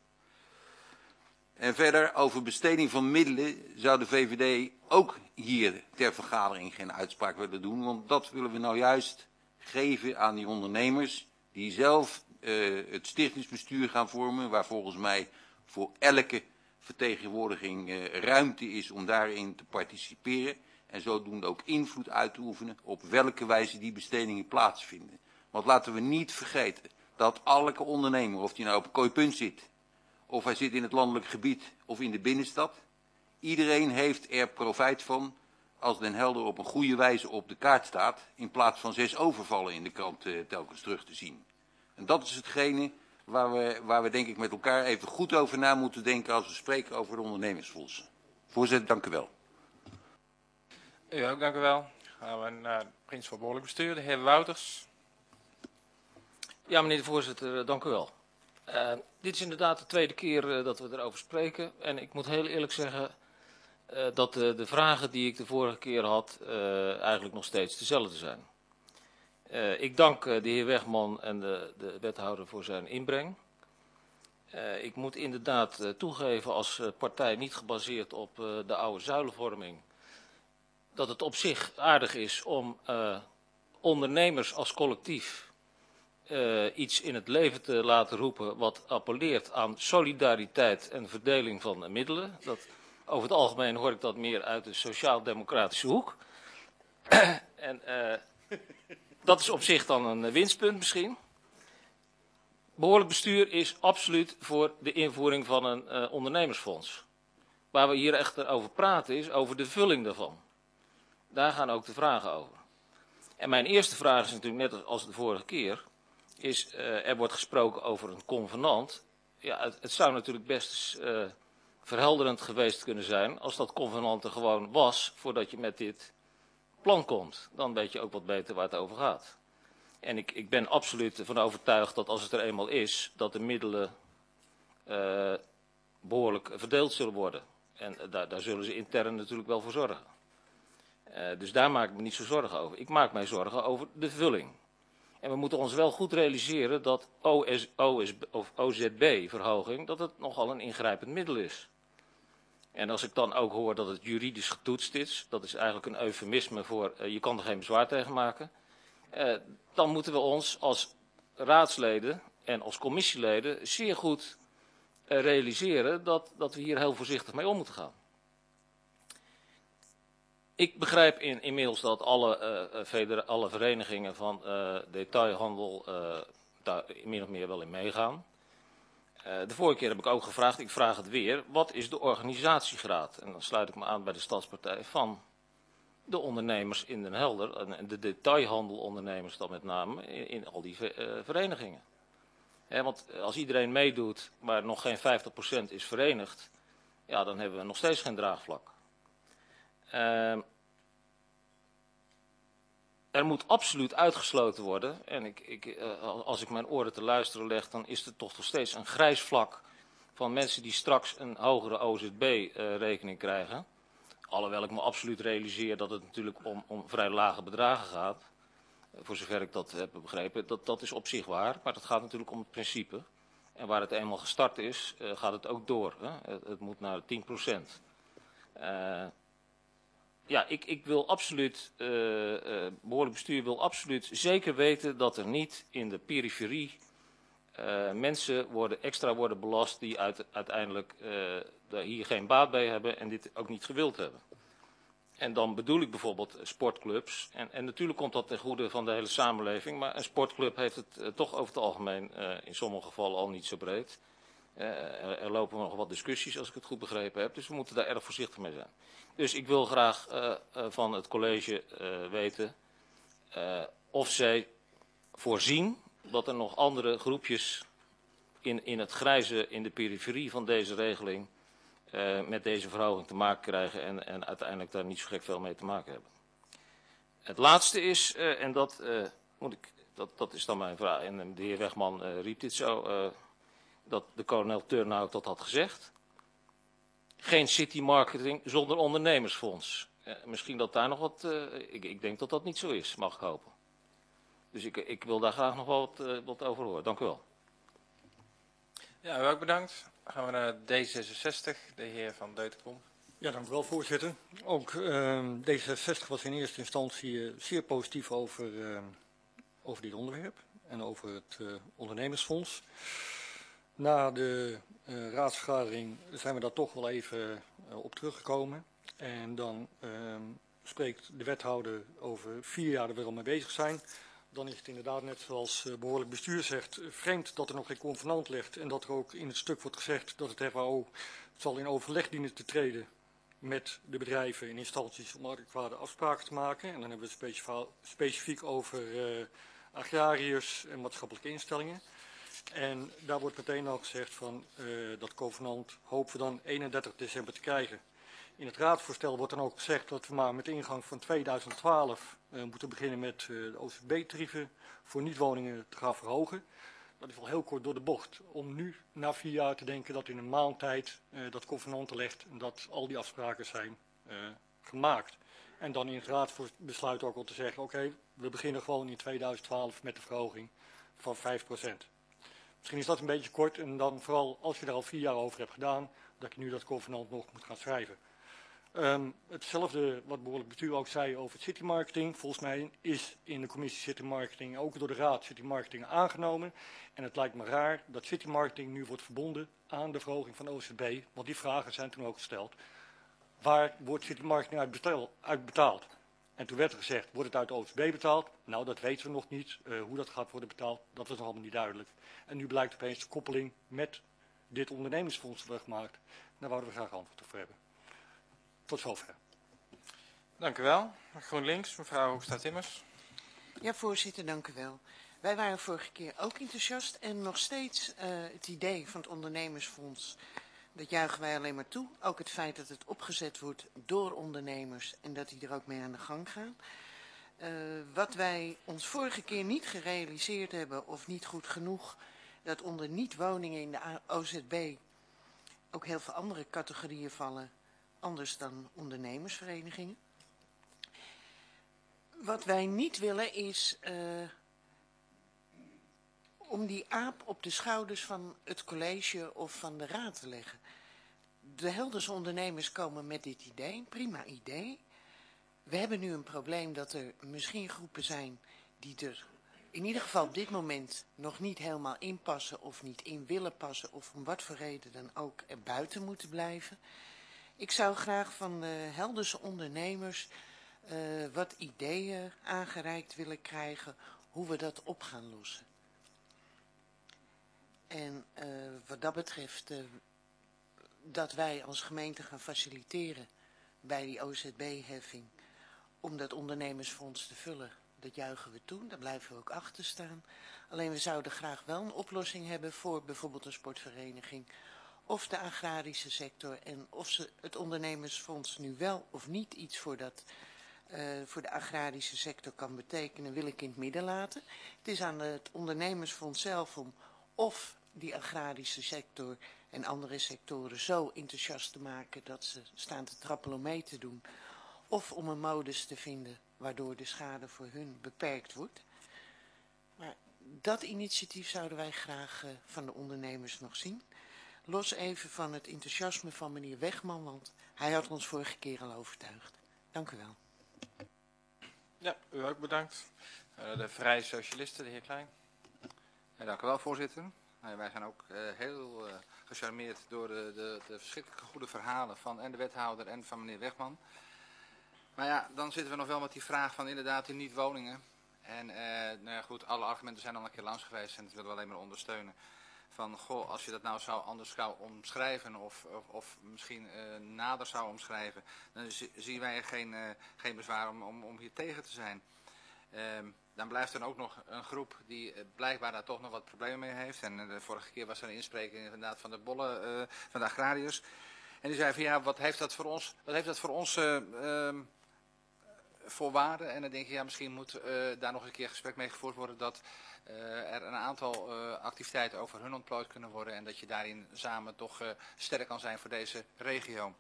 En verder over besteding van middelen zou de VVD ook hier ter vergadering geen uitspraak willen doen. Want dat willen we nou juist geven aan die ondernemers die zelf het stichtingsbestuur gaan vormen. Waar volgens mij voor elke vertegenwoordiging ruimte is om daarin te participeren. En zodoende ook invloed uit te oefenen op welke wijze die bestedingen plaatsvinden. Want laten we niet vergeten dat elke ondernemer, of die nou op een Kooipunt zit, of hij zit in het landelijk gebied of in de binnenstad, iedereen heeft er profijt van als Den Helder op een goede wijze op de kaart staat, in plaats van 6 overvallen in de krant telkens terug te zien. En dat is hetgene waar we denk ik met elkaar even goed over na moeten denken als we spreken over de ondernemersfondsen. Voorzitter, dank u wel. U ook, dank u wel. Gaan we naar Prins van Behoorlijk Bestuur, de heer Wouters. Ja, meneer de voorzitter, dank u wel. Dit is inderdaad de tweede keer dat we erover spreken. En ik moet heel eerlijk zeggen, dat de vragen die ik de vorige keer had eigenlijk nog steeds dezelfde zijn. Ik dank de heer Wegman en de wethouder voor zijn inbreng. Ik moet inderdaad toegeven als partij niet gebaseerd op de oude zuilenvorming, dat het op zich aardig is om ondernemers als collectief iets in het leven te laten roepen wat appelleert aan solidariteit en verdeling van middelen. Over het algemeen hoor ik dat meer uit de sociaal-democratische hoek. En dat is op zich dan een winstpunt misschien. Behoorlijk bestuur is absoluut voor de invoering van een ondernemersfonds. Waar we hier echter over praten is over de vulling daarvan. Daar gaan ook de vragen over. En mijn eerste vraag is natuurlijk net als de vorige keer. Er wordt gesproken over een convenant. Ja, het zou natuurlijk best verhelderend geweest kunnen zijn als dat convenant er gewoon was voordat je met dit plan komt. Dan weet je ook wat beter waar het over gaat. En ik ben absoluut van overtuigd dat als het er eenmaal is, dat de middelen behoorlijk verdeeld zullen worden. En daar zullen ze intern natuurlijk wel voor zorgen. Dus daar maak ik me niet zo zorgen over. Ik maak mij zorgen over de vulling. En we moeten ons wel goed realiseren dat OZB-verhoging, dat het nogal een ingrijpend middel is. En als ik dan ook hoor dat het juridisch getoetst is, dat is eigenlijk een eufemisme voor je kan er geen bezwaar tegen maken. Dan moeten we ons als raadsleden en als commissieleden zeer goed realiseren dat we hier heel voorzichtig mee om moeten gaan. Ik begrijp inmiddels dat alle verenigingen van detailhandel daar min of meer wel in meegaan. De vorige keer heb ik ook gevraagd, ik vraag het weer, wat is de organisatiegraad? En dan sluit ik me aan bij de Stadspartij van de ondernemers in Den Helder, en de detailhandelondernemers dan met name, in al die verenigingen. Want als iedereen meedoet, maar nog geen 50% is verenigd, ja, dan hebben we nog steeds geen draagvlak. Er moet absoluut uitgesloten worden, en als ik mijn oren te luisteren leg, dan is er toch nog steeds een grijs vlak van mensen die straks een hogere OZB-rekening krijgen. Alhoewel ik me absoluut realiseer dat het natuurlijk om vrij lage bedragen gaat. Voor zover ik dat heb begrepen, dat is op zich waar, maar het gaat natuurlijk om het principe. En waar het eenmaal gestart is, gaat het ook door. Hè? Het moet naar 10%. Ja, ik wil absoluut, behoorlijk bestuur wil absoluut zeker weten dat er niet in de periferie mensen extra worden belast die uiteindelijk hier geen baat bij hebben en dit ook niet gewild hebben. En dan bedoel ik bijvoorbeeld sportclubs. En natuurlijk komt dat ten goede van de hele samenleving, maar een sportclub heeft het toch over het algemeen in sommige gevallen al niet zo breed. Er lopen nog wat discussies als ik het goed begrepen heb, dus we moeten daar erg voorzichtig mee zijn. Dus ik wil graag van het college weten of zij voorzien dat er nog andere groepjes in het grijze, in de periferie van deze regeling met deze verhoging te maken krijgen en uiteindelijk daar niet zo gek veel mee te maken hebben. Het laatste is, en dat is dan mijn vraag, en de heer Wegman riep dit zo, dat de kolonel Turnhout dat had gezegd. Geen city marketing zonder ondernemersfonds. Misschien dat daar nog wat, ik denk dat dat niet zo is, mag ik hopen. Dus ik wil daar graag nog wel wat over horen. Dank u wel. Ja, u ook bedankt. Dan gaan we naar D66, de heer Van Deutenkom. Ja, dank u wel, voorzitter. Ook D66 was in eerste instantie zeer positief over dit onderwerp en over het ondernemersfonds. Na de raadsvergadering zijn we daar toch wel even op teruggekomen. En dan spreekt de wethouder over 4 jaar er weer al mee bezig zijn. Dan is het inderdaad net zoals behoorlijk bestuur zegt, vreemd dat er nog geen convenant ligt. En dat er ook in het stuk wordt gezegd dat het FAO zal in overleg dienen te treden met de bedrijven en instanties om adequate afspraken te maken. En dan hebben we het specifiek over agrariërs en maatschappelijke instellingen. En daar wordt meteen al gezegd van dat covenant hopen we dan 31 december te krijgen. In het raadsvoorstel wordt dan ook gezegd dat we maar met ingang van 2012 moeten beginnen met de OZB-tarieven voor niet-woningen te gaan verhogen. dat is wel heel kort door de bocht. Om nu na 4 jaar te denken dat in een maand tijd dat convenant legt en dat al die afspraken zijn gemaakt. En dan in het raadsbesluit ook al te zeggen, oké, we beginnen gewoon in 2012 met de verhoging van 5%. Misschien is dat een beetje kort en dan vooral als je er al 4 jaar over hebt gedaan, dat je nu dat convenant nog moet gaan schrijven. Hetzelfde wat behoorlijk bestuur ook zei over het city marketing. Volgens mij is in de commissie city marketing ook door de raad city marketing aangenomen. En het lijkt me raar dat city marketing nu wordt verbonden aan de verhoging van OZB. Want die vragen zijn toen ook gesteld. Waar wordt city marketing uit betaald? En toen werd er gezegd, wordt het uit de OZB betaald? Nou, dat weten we nog niet. Hoe dat gaat worden betaald, dat was nog allemaal niet duidelijk. En nu blijkt opeens de koppeling met dit ondernemingsfonds gemaakt. Daar wouden we graag antwoord op hebben. Tot zover. Dank u wel. GroenLinks, mevrouw Hoekstra-Timmers. Ja, voorzitter, dank u wel. Wij waren vorige keer ook enthousiast en nog steeds het idee van het ondernemersfonds, dat juichen wij alleen maar toe. Ook het feit dat het opgezet wordt door ondernemers en dat die er ook mee aan de gang gaan. Wat wij ons vorige keer niet gerealiseerd hebben of niet goed genoeg, dat onder niet-woningen in de OZB ook heel veel andere categorieën vallen, anders dan ondernemersverenigingen. Wat wij niet willen is om die aap op de schouders van het college of van de raad te leggen. De Helderse ondernemers komen met dit idee, een prima idee. We hebben nu een probleem dat er misschien groepen zijn die er in ieder geval op dit moment nog niet helemaal in passen of niet in willen passen of om wat voor reden dan ook er buiten moeten blijven. Ik zou graag van de Helderse ondernemers wat ideeën aangereikt willen krijgen hoe we dat op gaan lossen. En wat dat betreft dat wij als gemeente gaan faciliteren bij die OZB-heffing om dat ondernemersfonds te vullen. Dat juichen we toe, daar blijven we ook achter staan. Alleen we zouden graag wel een oplossing hebben voor bijvoorbeeld een sportvereniging of de agrarische sector en of ze het ondernemersfonds nu wel of niet iets voor de agrarische sector kan betekenen, wil ik in het midden laten. Het is aan het ondernemersfonds zelf om of die agrarische sector en andere sectoren zo enthousiast te maken dat ze staan te trappelen om mee te doen. Of om een modus te vinden waardoor de schade voor hun beperkt wordt. Maar dat initiatief zouden wij graag van de ondernemers nog zien. Los even van het enthousiasme van meneer Wegman, want hij had ons vorige keer al overtuigd. Dank u wel. Ja, u ook bedankt. De Vrije Socialisten, de heer Klein. Ja, dank u wel, voorzitter. Wij zijn ook heel gecharmeerd door de verschrikkelijke goede verhalen van en de wethouder en van meneer Wegman. Maar ja, dan zitten we nog wel met die vraag van inderdaad die niet-woningen. En nou ja, goed, alle argumenten zijn al een keer langs geweest en dat willen we alleen maar ondersteunen. Van, goh, als je dat nou anders zou omschrijven of misschien nader zou omschrijven, dan zien wij er geen bezwaar om hier tegen te zijn. Dan blijft er ook nog een groep die blijkbaar daar toch nog wat problemen mee heeft. En de vorige keer was er een inspreking inderdaad van de bollen, van de agrariërs. En die zei van ja, wat heeft dat voor ons voor waarde? En dan denk je, ja, misschien moet daar nog een keer gesprek mee gevoerd worden dat er een aantal activiteiten over hun ontplooid kunnen worden. En dat je daarin samen toch sterk kan zijn voor deze regio.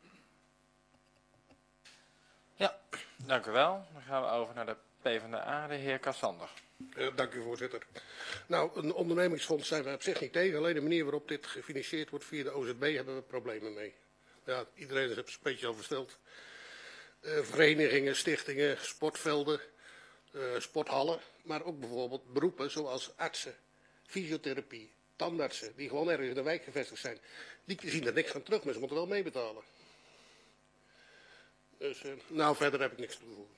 Ja, dank u wel. Dan gaan we over naar de PvdA, de heer Cassander. Dank u, voorzitter. Nou, een ondernemingsfonds zijn we op zich niet tegen. Alleen de manier waarop dit gefinancierd wordt via de OZB hebben we problemen mee. Ja, iedereen is er een beetje over versteld. Verenigingen, stichtingen, sportvelden, sporthallen. Maar ook bijvoorbeeld beroepen zoals artsen, fysiotherapie, tandartsen. Die gewoon ergens in de wijk gevestigd zijn. Die zien er niks van terug, maar ze moeten wel meebetalen. Dus nou, verder heb ik niks te toevoegen.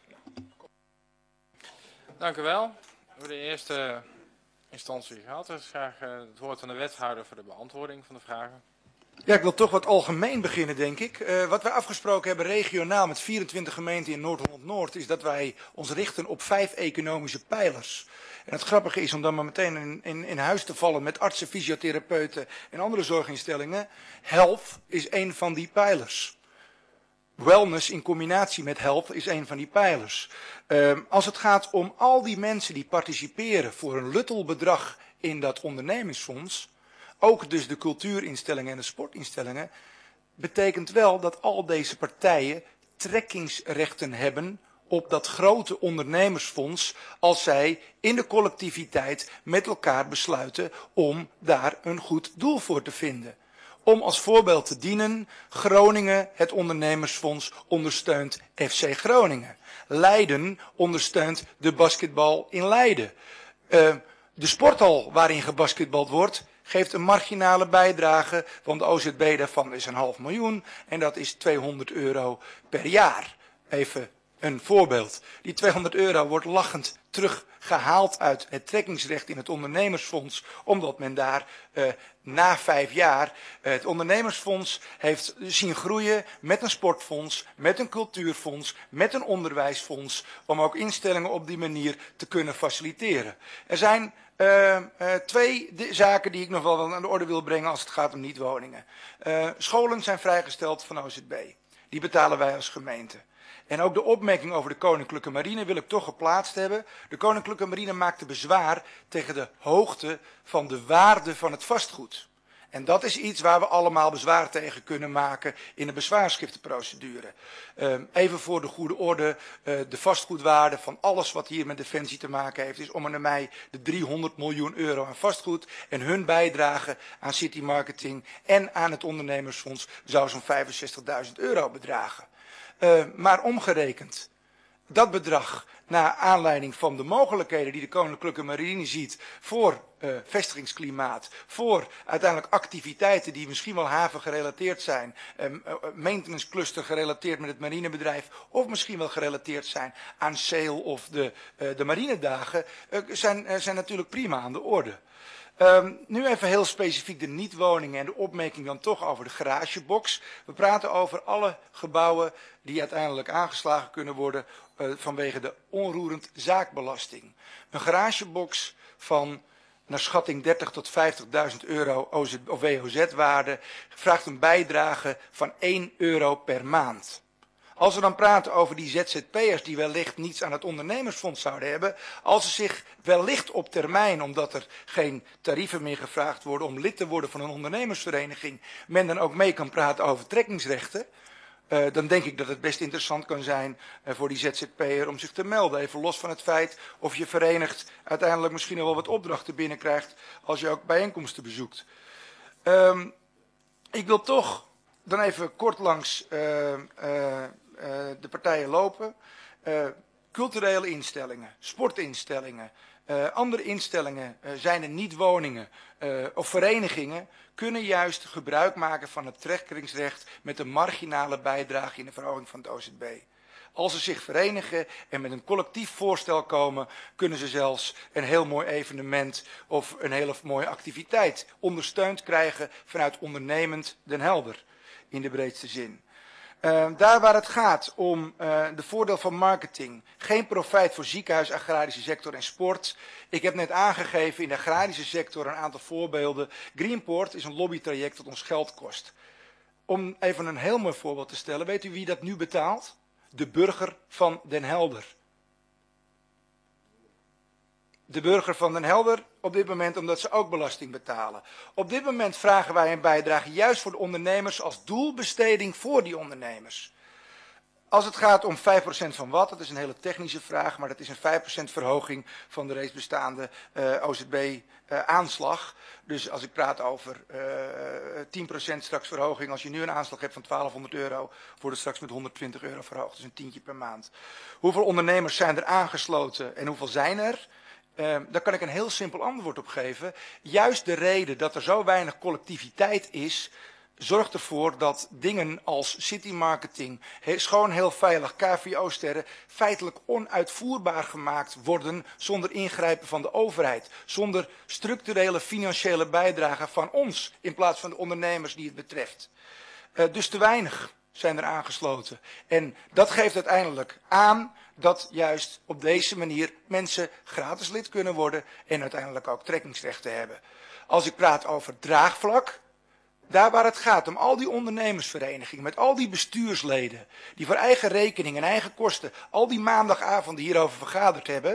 Dank u wel. We hebben de eerste instantie gehad. Dus graag het woord aan de wethouder voor de beantwoording van de vragen. Ja, ik wil toch wat algemeen beginnen, denk ik. Wat wij afgesproken hebben regionaal met 24 gemeenten in Noord-Holland-Noord is dat wij ons richten op 5 economische pijlers. En het grappige is om dan maar meteen in huis te vallen met artsen, fysiotherapeuten en andere zorginstellingen. Health is een van die pijlers. Wellness in combinatie met health is een van die pijlers. Als het gaat om al die mensen die participeren voor een luttel bedrag in dat ondernemingsfonds, ook dus de cultuurinstellingen en de sportinstellingen, betekent wel dat al deze partijen trekkingsrechten hebben op dat grote ondernemersfonds als zij in de collectiviteit met elkaar besluiten om daar een goed doel voor te vinden. Om als voorbeeld te dienen, Groningen, het ondernemersfonds, ondersteunt FC Groningen. Leiden ondersteunt de basketbal in Leiden. De sporthal waarin gebasketbald wordt, geeft een marginale bijdrage, want de OZB daarvan is 500.000 en dat is €200 per jaar. Even een voorbeeld. Die €200 wordt lachend teruggehaald uit het trekkingsrecht in het ondernemersfonds, omdat men daar na 5 jaar het ondernemersfonds heeft zien groeien met een sportfonds, met een cultuurfonds, met een onderwijsfonds, om ook instellingen op die manier te kunnen faciliteren. Er zijn 2 zaken die ik nog wel aan de orde wil brengen als het gaat om niet-woningen. Scholen zijn vrijgesteld van OZB. Die betalen wij als gemeente. En ook de opmerking over de Koninklijke Marine wil ik toch geplaatst hebben. De Koninklijke Marine maakte bezwaar tegen de hoogte van de waarde van het vastgoed. En dat is iets waar we allemaal bezwaar tegen kunnen maken in de bezwaarschriftenprocedure. Even voor de goede orde, de vastgoedwaarde van alles wat hier met defensie te maken heeft, is om en nabij de €300 miljoen aan vastgoed. En hun bijdrage aan city marketing en aan het ondernemersfonds zou zo'n €65.000 bedragen. Maar omgerekend, dat bedrag naar aanleiding van de mogelijkheden die de Koninklijke Marine ziet voor vestigingsklimaat, voor uiteindelijk activiteiten die misschien wel havengerelateerd zijn, maintenance cluster gerelateerd met het marinebedrijf, of misschien wel gerelateerd zijn aan Sail of de marinedagen, zijn natuurlijk prima aan de orde. Nu even heel specifiek de niet-woningen en de opmerking dan toch over de garagebox. We praten over alle gebouwen die uiteindelijk aangeslagen kunnen worden vanwege de onroerend zaakbelasting. Een garagebox van naar schatting 30.000 tot 50.000 euro WOZ-waarde vraagt een bijdrage van €1 per maand. Als we dan praten over die ZZP'ers die wellicht niets aan het ondernemersfonds zouden hebben, als ze zich wellicht op termijn, omdat er geen tarieven meer gevraagd worden om lid te worden van een ondernemersvereniging, men dan ook mee kan praten over trekkingsrechten, dan denk ik dat het best interessant kan zijn voor die ZZP'er om zich te melden. Even los van het feit of je verenigd uiteindelijk misschien nog wel wat opdrachten binnenkrijgt als je ook bijeenkomsten bezoekt. Ik wil toch dan even kort langs de partijen lopen. Culturele instellingen, sportinstellingen, andere instellingen, zijn er niet woningen of verenigingen, kunnen juist gebruik maken van het trekkingsrecht met een marginale bijdrage in de verhoging van het OZB. Als ze zich verenigen en met een collectief voorstel komen, kunnen ze zelfs een heel mooi evenement of een hele mooie activiteit ondersteund krijgen vanuit ondernemend Den Helder, in de breedste zin. Daar waar het gaat om de voordeel van marketing, geen profijt voor ziekenhuis, agrarische sector en sport. Ik heb net aangegeven in de agrarische sector een aantal voorbeelden. Greenport is een lobbytraject dat ons geld kost. Om even een heel mooi voorbeeld te stellen, weet u wie dat nu betaalt? De burger van Den Helder. De burger van Den Helder op dit moment, omdat ze ook belasting betalen. Op dit moment vragen wij een bijdrage juist voor de ondernemers als doelbesteding voor die ondernemers. Als het gaat om 5% van wat, dat is een hele technische vraag, maar dat is een 5% verhoging van de reeds bestaande OZB-aanslag. Dus als ik praat over 10% straks verhoging, als je nu een aanslag hebt van €1200, wordt het straks met €120 verhoogd. Dus een tientje per maand. Hoeveel ondernemers zijn er aangesloten en hoeveel zijn er? Daar kan ik een heel simpel antwoord op geven. Juist de reden dat er zo weinig collectiviteit is, zorgt ervoor dat dingen als city marketing, schoon heel veilig, KVO-sterren, feitelijk onuitvoerbaar gemaakt worden zonder ingrijpen van de overheid. Zonder structurele financiële bijdrage van ons, in plaats van de ondernemers die het betreft. Dus te weinig zijn er aangesloten. En dat geeft uiteindelijk aan dat juist op deze manier mensen gratis lid kunnen worden en uiteindelijk ook trekkingsrechten hebben. Als ik praat over draagvlak, daar waar het gaat om al die ondernemersverenigingen met al die bestuursleden die voor eigen rekening en eigen kosten al die maandagavonden hierover vergaderd hebben,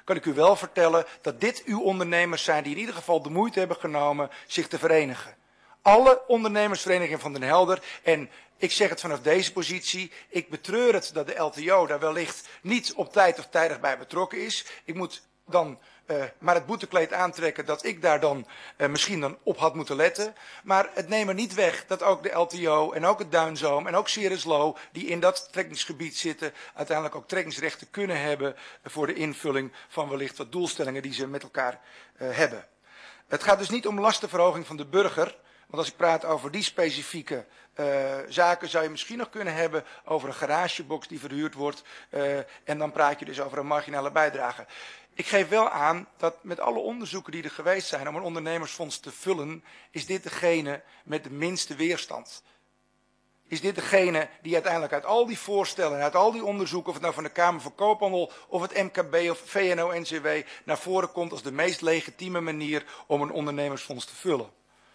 kan ik u wel vertellen dat dit uw ondernemers zijn die in ieder geval de moeite hebben genomen zich te verenigen. Alle ondernemersverenigingen van Den Helder, en ik zeg het vanaf deze positie, ik betreur het dat de LTO daar wellicht niet op tijd of tijdig bij betrokken is. Ik moet dan maar het boetekleed aantrekken dat ik daar dan misschien dan op had moeten letten. Maar het neemt er niet weg dat ook de LTO en ook het Duinzoom en ook Cereslo, die in dat trekkingsgebied zitten, uiteindelijk ook trekkingsrechten kunnen hebben voor de invulling van wellicht wat doelstellingen die ze met elkaar hebben. Het gaat dus niet om lastenverhoging van de burger. Want als ik praat over die specifieke zaken, zou je misschien nog kunnen hebben over een garagebox die verhuurd wordt. En dan praat je dus over een marginale bijdrage. Ik geef wel aan dat met alle onderzoeken die er geweest zijn om een ondernemersfonds te vullen, is dit degene met de minste weerstand. Is dit degene die uiteindelijk uit al die voorstellen, uit al die onderzoeken, of het nou van de Kamer van Koophandel, of het MKB of VNO-NCW, naar voren komt als de meest legitieme manier om een ondernemersfonds te vullen.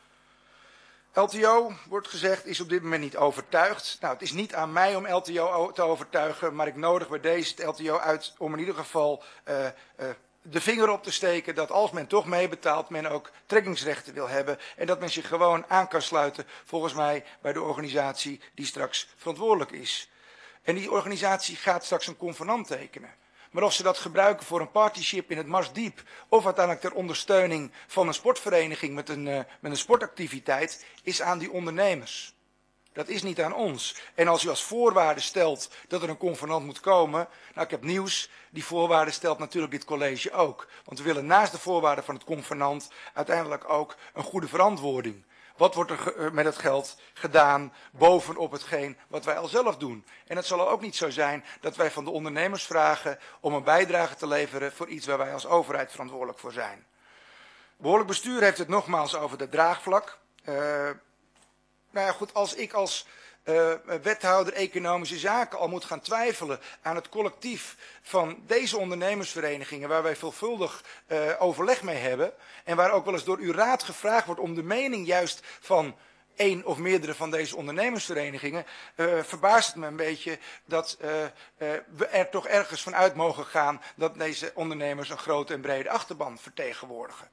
LTO, wordt gezegd, is op dit moment niet overtuigd. Nou, het is niet aan mij om LTO te overtuigen, maar ik nodig bij deze het LTO uit om in ieder geval de vinger op te steken dat als men toch meebetaalt, men ook trekkingsrechten wil hebben. En dat men zich gewoon aan kan sluiten, volgens mij, bij de organisatie die straks verantwoordelijk is. En die organisatie gaat straks een convenant tekenen. Maar of ze dat gebruiken voor een partnership in het Marsdiep, of uiteindelijk ter ondersteuning van een sportvereniging met een sportactiviteit, is aan die ondernemers. Dat is niet aan ons. En als u als voorwaarde stelt dat er een convenant moet komen, nou, ik heb nieuws, die voorwaarde stelt natuurlijk dit college ook. Want we willen naast de voorwaarden van het convenant uiteindelijk ook een goede verantwoording. Wat wordt er met het geld gedaan bovenop hetgeen wat wij al zelf doen? En het zal ook niet zo zijn dat wij van de ondernemers vragen om een bijdrage te leveren voor iets waar wij als overheid verantwoordelijk voor zijn. Behoorlijk bestuur heeft het nogmaals over het draagvlak. Nou ja, goed, als ik als wethouder economische zaken al moet gaan twijfelen aan het collectief van deze ondernemersverenigingen, waar wij veelvuldig overleg mee hebben, en waar ook wel eens door uw raad gevraagd wordt om de mening juist van één of meerdere van deze ondernemersverenigingen, verbaast het me een beetje dat we er toch ergens van uit mogen gaan dat deze ondernemers een grote en brede achterban vertegenwoordigen.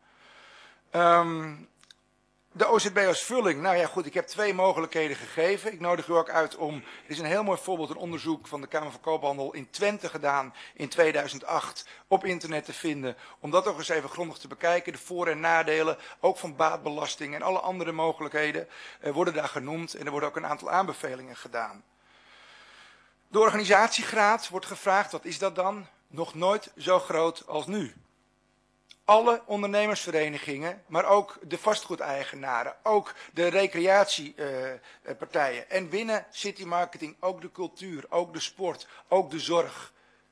De OZB als vulling, nou ja goed, ik heb 2 mogelijkheden gegeven. Ik nodig u ook uit om, er is een heel mooi voorbeeld, een onderzoek van de Kamer van Koophandel in Twente gedaan in 2008 op internet te vinden. Om dat ook eens even grondig te bekijken, de voor- en nadelen, ook van baatbelasting en alle andere mogelijkheden worden daar genoemd en er worden ook een aantal aanbevelingen gedaan. De organisatiegraad wordt gevraagd, wat is dat dan? Nog nooit zo groot als nu. Alle ondernemersverenigingen, maar ook de vastgoedeigenaren, ook de recreatiepartijen en binnen City Marketing ook de cultuur, ook de sport, ook de zorg.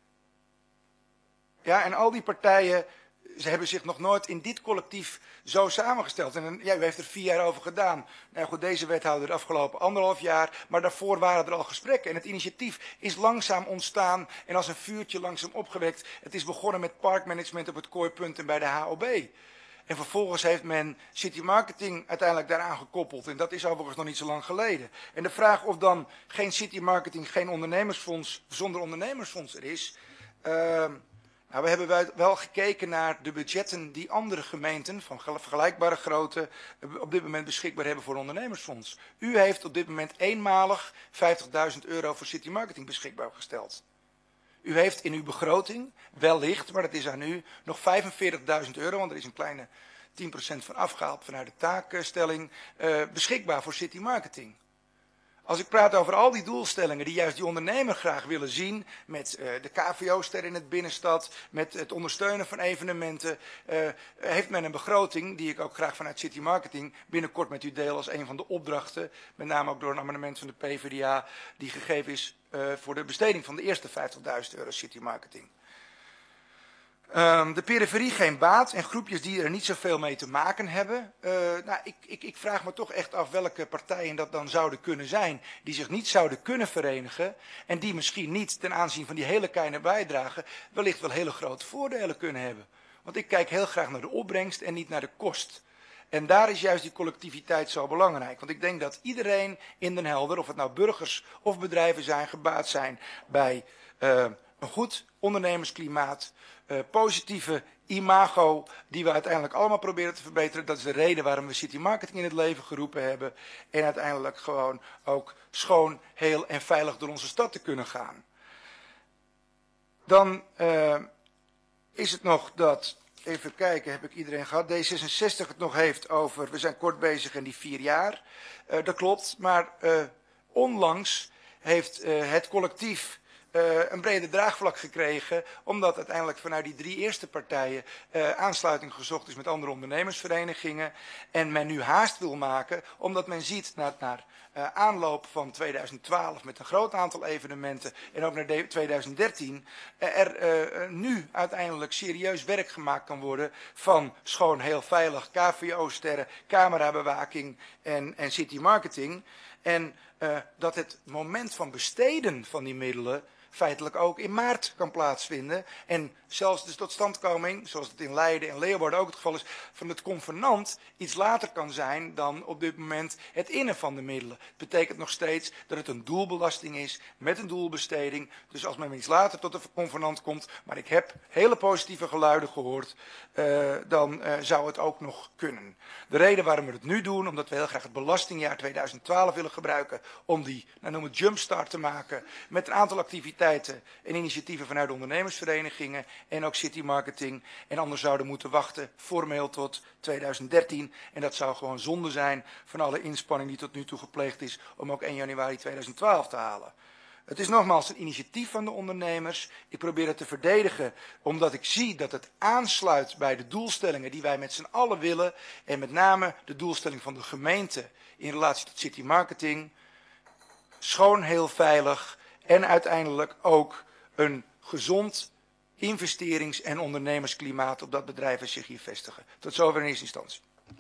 Ja, en al die partijen, ze hebben zich nog nooit in dit collectief zo samengesteld. En ja, u heeft er 4 jaar over gedaan. Nou goed, deze wethouder de afgelopen 1,5 jaar, maar daarvoor waren er al gesprekken. En het initiatief is langzaam ontstaan en als een vuurtje langzaam opgewekt. Het is begonnen met parkmanagement op het Kooipunt en bij de HOB. En vervolgens heeft men City Marketing uiteindelijk daaraan gekoppeld. En dat is overigens nog niet zo lang geleden. En de vraag of dan geen City Marketing, geen ondernemersfonds, zonder ondernemersfonds er is. Nou, we hebben wel gekeken naar de budgetten die andere gemeenten van vergelijkbare grootte op dit moment beschikbaar hebben voor een ondernemersfonds. U heeft op dit moment eenmalig €50.000 voor City Marketing beschikbaar gesteld. U heeft in uw begroting wellicht, maar dat is aan u, nog €45.000, want er is een kleine 10% van afgehaald vanuit de taakstelling, beschikbaar voor City Marketing. Als ik praat over al die doelstellingen die juist die ondernemer graag willen zien, met de KVO-ster in het binnenstad, met het ondersteunen van evenementen, heeft men een begroting die ik ook graag vanuit City Marketing binnenkort met u deel als een van de opdrachten, met name ook door een amendement van de PvdA, die gegeven is voor de besteding van de eerste €50.000 City Marketing. De periferie geen baat en groepjes die er niet zoveel mee te maken hebben. Nou, ik vraag me toch echt af welke partijen dat dan zouden kunnen zijn. Die zich niet zouden kunnen verenigen. En die misschien niet ten aanzien van die hele kleine bijdrage wellicht wel hele grote voordelen kunnen hebben. Want ik kijk heel graag naar de opbrengst en niet naar de kost. En daar is juist die collectiviteit zo belangrijk. Want ik denk dat iedereen in Den Helder, of het nou burgers of bedrijven zijn, gebaat zijn bij een goed ondernemersklimaat, positieve imago die we uiteindelijk allemaal proberen te verbeteren. Dat is de reden waarom we City Marketing in het leven geroepen hebben. En uiteindelijk gewoon ook schoon, heel en veilig door onze stad te kunnen gaan. Dan is het nog dat, even kijken, heb ik iedereen gehad, D66 het nog heeft over, we zijn kort bezig en die 4 jaar. Dat klopt, maar onlangs heeft het collectief een brede draagvlak gekregen, omdat uiteindelijk vanuit die 3 eerste partijen aansluiting gezocht is met andere ondernemersverenigingen. En men nu haast wil maken, omdat men ziet naar aanloop van 2012 met een groot aantal evenementen en ook naar 2013 er nu uiteindelijk serieus werk gemaakt kan worden van schoon heel veilig, KVO-sterren, camerabewaking en City Marketing. En dat het moment van besteden van die middelen feitelijk ook in maart kan plaatsvinden. En zelfs de totstandkoming, zoals het in Leiden en Leeuwarden ook het geval is, van het convenant iets later kan zijn dan op dit moment het innen van de middelen. Het betekent nog steeds dat het een doelbelasting is met een doelbesteding. Dus als men iets later tot de convenant komt, maar ik heb hele positieve geluiden gehoord, dan zou het ook nog kunnen. De reden waarom we het nu doen, omdat we heel graag het belastingjaar 2012 willen gebruiken om die, noem het jumpstart te maken met een aantal activiteiten en initiatieven vanuit de ondernemersverenigingen en ook City Marketing. En anders zouden moeten wachten formeel tot 2013. En dat zou gewoon zonde zijn van alle inspanning die tot nu toe gepleegd is om ook 1 januari 2012 te halen. Het is nogmaals een initiatief van de ondernemers. Ik probeer het te verdedigen omdat ik zie dat het aansluit bij de doelstellingen die wij met z'n allen willen. En met name de doelstelling van de gemeente in relatie tot City Marketing. Schoon, heel veilig en uiteindelijk ook een gezond investerings- en ondernemersklimaat op dat bedrijven zich hier vestigen. Tot zover in eerste instantie.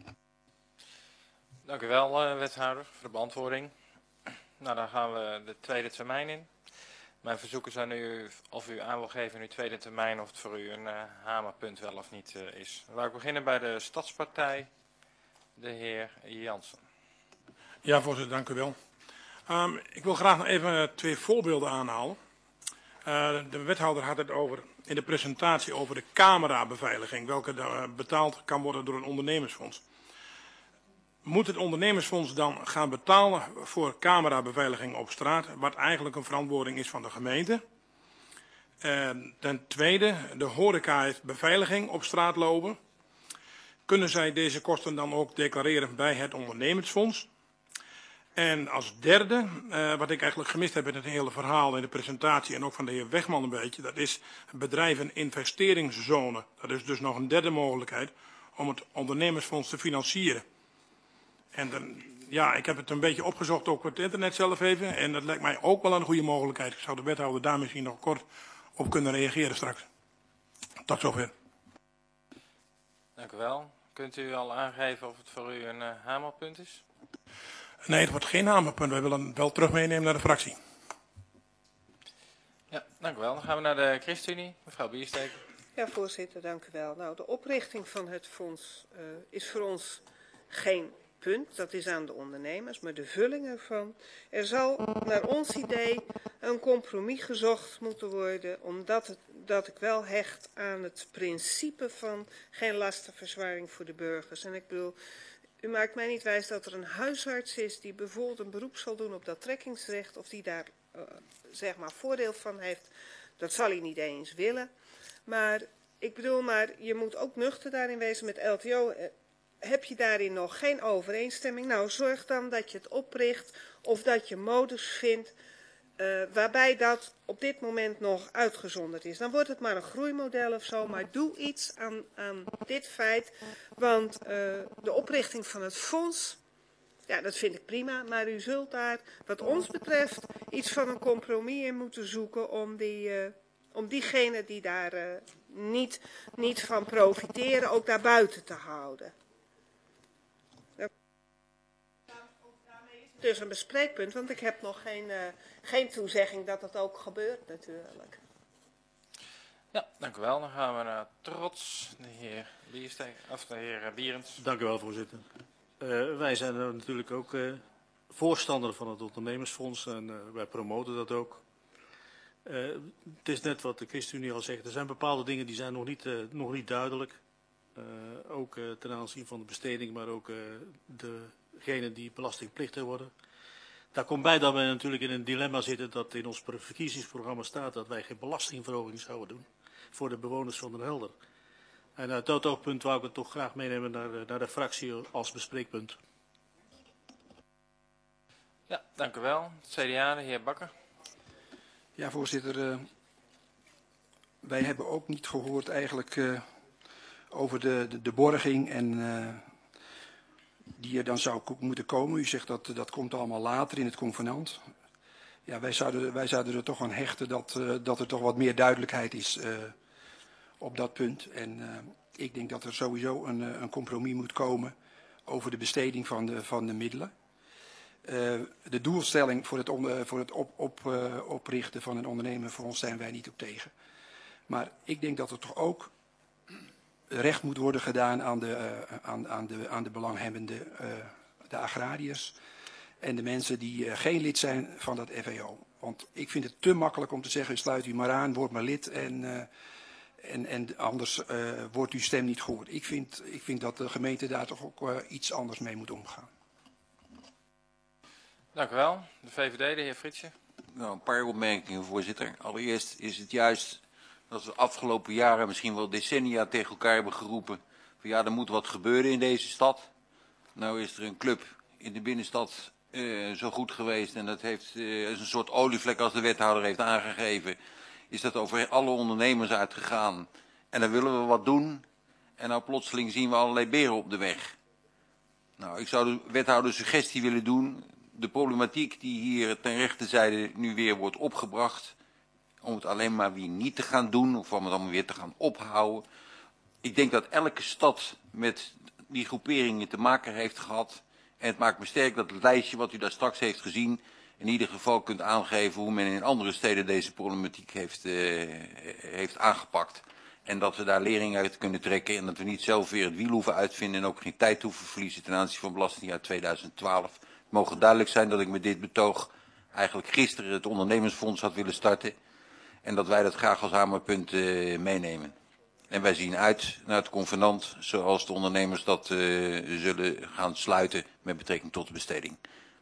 Dank u wel, wethouder, voor de beantwoording. Nou, dan gaan we de tweede termijn in. Mijn verzoek is aan u of u aan wil geven in uw tweede termijn of het voor u een hamerpunt wel of niet is. Dan wil ik beginnen bij de Stadspartij, de heer Jansen. Ja, voorzitter, dank u wel. Ik wil graag nog even 2 voorbeelden aanhalen. De wethouder had het in de presentatie over de camerabeveiliging, welke betaald kan worden door een ondernemersfonds. Moet het ondernemersfonds dan gaan betalen voor camerabeveiliging op straat, wat eigenlijk een verantwoording is van de gemeente? Ten tweede, de horeca heeft beveiliging op straat lopen. Kunnen zij deze kosten dan ook declareren bij het ondernemersfonds? En als derde, wat ik eigenlijk gemist heb in het hele verhaal, in de presentatie en ook van de heer Wegman een beetje, dat is bedrijven investeringszone. Dat is dus nog een derde mogelijkheid om het ondernemersfonds te financieren. En dan, ja, ik heb het een beetje opgezocht ook op het internet zelf even. En dat lijkt mij ook wel een goede mogelijkheid. Ik zou de wethouder daar misschien nog kort op kunnen reageren straks. Tot zover. Dank u wel. Kunt u al aangeven of het voor u een hamerpunt is? Nee, het wordt geen hamerpunt. Wij willen het wel terug meenemen naar de fractie. Ja, dank u wel. Dan gaan we naar de ChristenUnie. Mevrouw Biersteek. Ja, voorzitter, dank u wel. Nou, de oprichting van het fonds is voor ons geen punt. Dat is aan de ondernemers, maar de vulling ervan. Er zal naar ons idee een compromis gezocht moeten worden, omdat dat ik wel hecht aan het principe van geen lastenverzwaring voor de burgers. En ik bedoel, u maakt mij niet wijs dat er een huisarts is die bijvoorbeeld een beroep zal doen op dat trekkingsrecht, of die daar zeg maar voordeel van heeft. Dat zal hij niet eens willen. Maar ik bedoel, maar je moet ook nuchter daarin wezen met LTO. Heb je daarin nog geen overeenstemming? Nou, zorg dan dat je het opricht of dat je modus vindt waarbij dat op dit moment nog uitgezonderd is. Dan wordt het maar een groeimodel of zo, maar doe iets aan dit feit. Want de oprichting van het fonds, ja, dat vind ik prima, maar u zult daar wat ons betreft iets van een compromis in moeten zoeken om diegenen die daar niet van profiteren ook daar buiten te houden. Dus een bespreekpunt, want ik heb nog geen toezegging dat dat ook gebeurt natuurlijk. Ja, dank u wel. Dan gaan we naar Trots, de heer Biersteek, of de heer Bierens. Dank u wel, voorzitter. Wij zijn er natuurlijk ook voorstander van het ondernemersfonds en wij promoten dat ook. Het is net wat de ChristenUnie al zegt. Er zijn bepaalde dingen die zijn nog niet duidelijk. Ook ten aanzien van de besteding, maar ook degenen die belastingplichtig worden. Daar komt bij dat wij natuurlijk in een dilemma zitten dat in ons verkiezingsprogramma staat dat wij geen belastingverhoging zouden doen voor de bewoners van Den Helder. En uit dat oogpunt wou ik het toch graag meenemen naar de fractie als bespreekpunt. Ja, dank u wel. CDA, de heer Bakker. Ja, voorzitter. Wij hebben ook niet gehoord eigenlijk over de borging en die er dan zou moeten komen. U zegt dat komt allemaal later in het convenant. Ja, wij zouden er toch aan hechten dat er toch wat meer duidelijkheid is op dat punt. En ik denk dat er sowieso een compromis moet komen over de besteding van de middelen. De doelstelling voor het oprichten van een ondernemerfonds zijn wij niet op tegen. Maar ik denk dat er toch ook recht moet worden gedaan aan de belanghebbenden, de agrariërs en de mensen die geen lid zijn van dat FVO. Want ik vind het te makkelijk om te zeggen, sluit u maar aan, word maar lid en anders wordt uw stem niet gehoord. Ik vind dat de gemeente daar toch ook iets anders mee moet omgaan. Dank u wel. De VVD, de heer Fritsje. Nou, een paar opmerkingen, voorzitter. Allereerst is het juist dat we de afgelopen jaren, misschien wel decennia, tegen elkaar hebben geroepen van ja, er moet wat gebeuren in deze stad. Nou is er een club in de binnenstad zo goed geweest en dat heeft is een soort olievlek als de wethouder heeft aangegeven. Is dat over alle ondernemers uitgegaan. En dan willen we wat doen en nou plotseling zien we allerlei beren op de weg. Nou, ik zou de wethouder een suggestie willen doen. De problematiek die hier ten rechterzijde nu weer wordt opgebracht, om het alleen maar weer niet te gaan doen of om het allemaal weer te gaan ophouden. Ik denk dat elke stad met die groeperingen te maken heeft gehad. En het maakt me sterk dat het lijstje wat u daar straks heeft gezien in ieder geval kunt aangeven hoe men in andere steden deze problematiek heeft aangepakt. En dat we daar lering uit kunnen trekken en dat we niet zelf weer het wiel hoeven uitvinden en ook geen tijd hoeven verliezen ten aanzien van belastingjaar 2012. Het mogen duidelijk zijn dat ik met dit betoog eigenlijk gisteren het ondernemersfonds had willen starten. En dat wij dat graag als hamerpunt meenemen. En wij zien uit naar het convenant zoals de ondernemers dat zullen gaan sluiten met betrekking tot de besteding.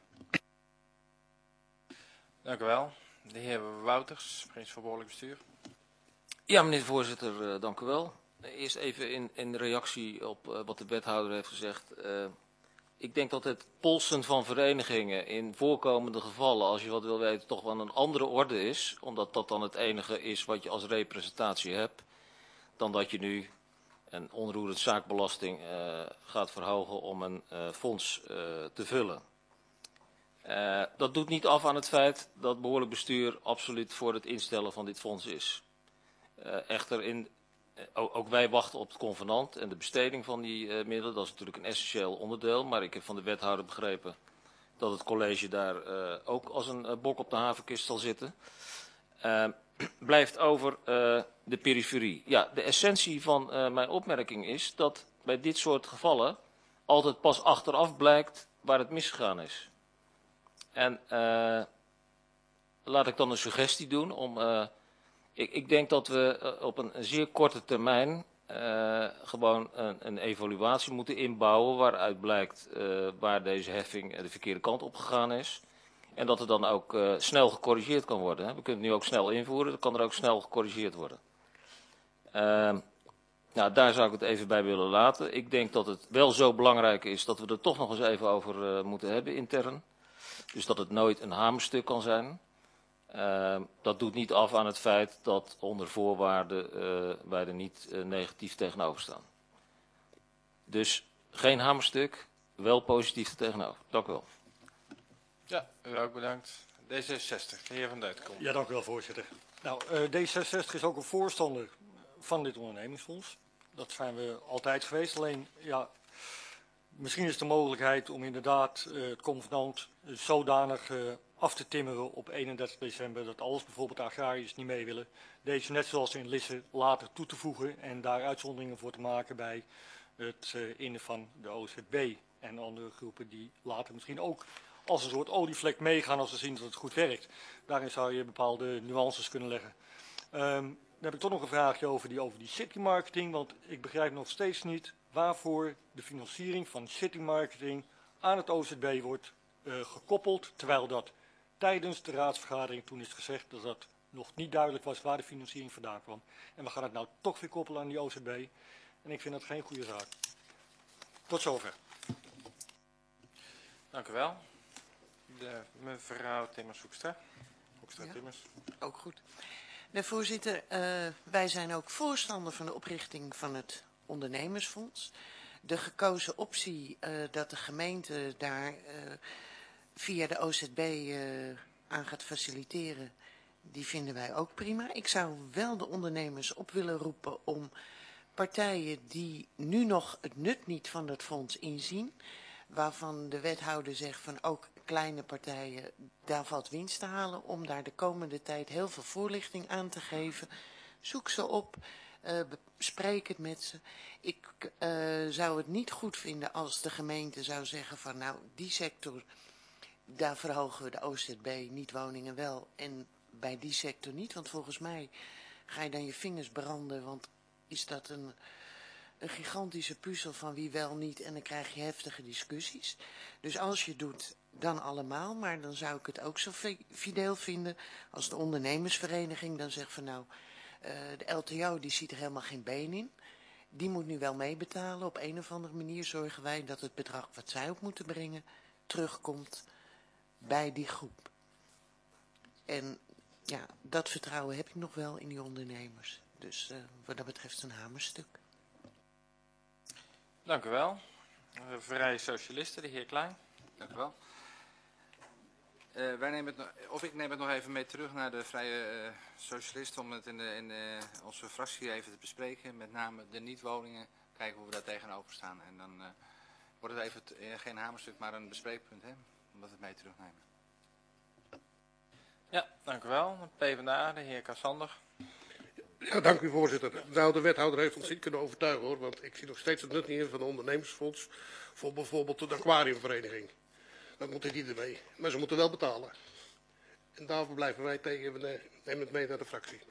Dank u wel. De heer Wouters, Prins voor Behoorlijk Bestuur. Ja, meneer de voorzitter, dank u wel. Eerst even in reactie op wat de wethouder heeft gezegd. Ik denk dat het polsen van verenigingen in voorkomende gevallen, als je wat wil weten, toch wel een andere orde is. Omdat dat dan het enige is wat je als representatie hebt. Dan dat je nu een onroerend zaakbelasting gaat verhogen om een fonds te vullen. Dat doet niet af aan het feit dat behoorlijk bestuur absoluut voor het instellen van dit fonds is. Echter, ook wij wachten op het convenant en de besteding van die middelen. Dat is natuurlijk een essentieel onderdeel. Maar ik heb van de wethouder begrepen dat het college daar ook als een bok op de havenkist zal zitten. Blijft over de periferie. Ja, de essentie van mijn opmerking is dat bij dit soort gevallen altijd pas achteraf blijkt waar het misgegaan is. En laat ik dan een suggestie doen om... Ik denk dat we op een zeer korte termijn gewoon een evaluatie moeten inbouwen waaruit blijkt waar deze heffing de verkeerde kant op gegaan is. En dat er dan ook snel gecorrigeerd kan worden. Hè. We kunnen het nu ook snel invoeren, dan kan er ook snel gecorrigeerd worden. Nou, daar zou ik het even bij willen laten. Ik denk dat het wel zo belangrijk is dat we er toch nog eens even over moeten hebben intern. Dus dat het nooit een hamerstuk kan zijn. Dat doet niet af aan het feit dat onder voorwaarden wij er niet negatief tegenover staan. Dus geen hamerstuk, wel positief tegenover. Dank u wel. Ja, u ook bedankt. D66, de heer Van Deutenkom. Ja, dank u wel, voorzitter. Nou, D66 is ook een voorstander van dit ondernemingsfonds. Dat zijn we altijd geweest. Alleen, ja, misschien is de mogelijkheid om inderdaad het convenant zodanig af te timmeren op 31 december... dat als bijvoorbeeld de agrariërs niet mee willen, deze net zoals in Lisse later toe te voegen en daar uitzonderingen voor te maken bij het innen van de OZB en andere groepen die later misschien ook als een soort olievlek meegaan als ze zien dat het goed werkt. Daarin zou je bepaalde nuances kunnen leggen. Dan heb ik toch nog een vraagje over die city marketing, want ik begrijp nog steeds niet waarvoor de financiering van city marketing aan het OZB wordt gekoppeld, terwijl dat tijdens de raadsvergadering toen is gezegd dat dat nog niet duidelijk was waar de financiering vandaan kwam. En we gaan het nou toch weer koppelen aan die OZB. En ik vind dat geen goede zaak. Tot zover. Dank u wel. Mevrouw Timmers-Hoekstra. Hoekstra-Timmers. Ja, ook goed. De voorzitter, wij zijn ook voorstander van de oprichting van het ondernemersfonds. De gekozen optie dat de gemeente daar via de OZB aan gaat faciliteren, die vinden wij ook prima. Ik zou wel de ondernemers op willen roepen om partijen die nu nog het nut niet van dat fonds inzien, waarvan de wethouder zegt van ook kleine partijen, daar valt winst te halen, om daar de komende tijd heel veel voorlichting aan te geven. Zoek ze op, bespreek het met ze. Ik zou het niet goed vinden als de gemeente zou zeggen van nou, die sector, daar verhogen we de OZB, niet woningen wel, en bij die sector niet, want volgens mij ga je dan je vingers branden, want is dat een gigantische puzzel van wie wel niet en dan krijg je heftige discussies. Dus als je doet, dan allemaal, maar dan zou ik het ook zo fideel vinden als de ondernemersvereniging dan zegt van nou, de LTO die ziet er helemaal geen been in. Die moet nu wel meebetalen. Op een of andere manier zorgen wij dat het bedrag wat zij ook moeten brengen terugkomt bij die groep. En ja, dat vertrouwen heb ik nog wel in die ondernemers. Dus wat dat betreft een hamerstuk. Dank u wel. Vrije Socialisten, de heer Klein. Dank u wel. Ik neem het nog even mee terug naar de Vrije Socialisten om het in onze fractie even te bespreken. Met name de niet-woningen, kijken hoe we daar tegenover staan. En dan wordt het even geen hamerstuk, maar een bespreekpunt, hè? Omdat we het mee terugnemen. Ja, dank u wel. PvdA, de heer Cassander. Ja, dank u voorzitter. Nou, de wethouder heeft ons niet kunnen overtuigen hoor, want ik zie nog steeds het nut niet in van een ondernemersfonds voor bijvoorbeeld de aquariumvereniging. Dat moet niet ermee, maar ze moeten wel betalen. En daarvoor blijven wij tegen, we nemen het mee naar de fractie.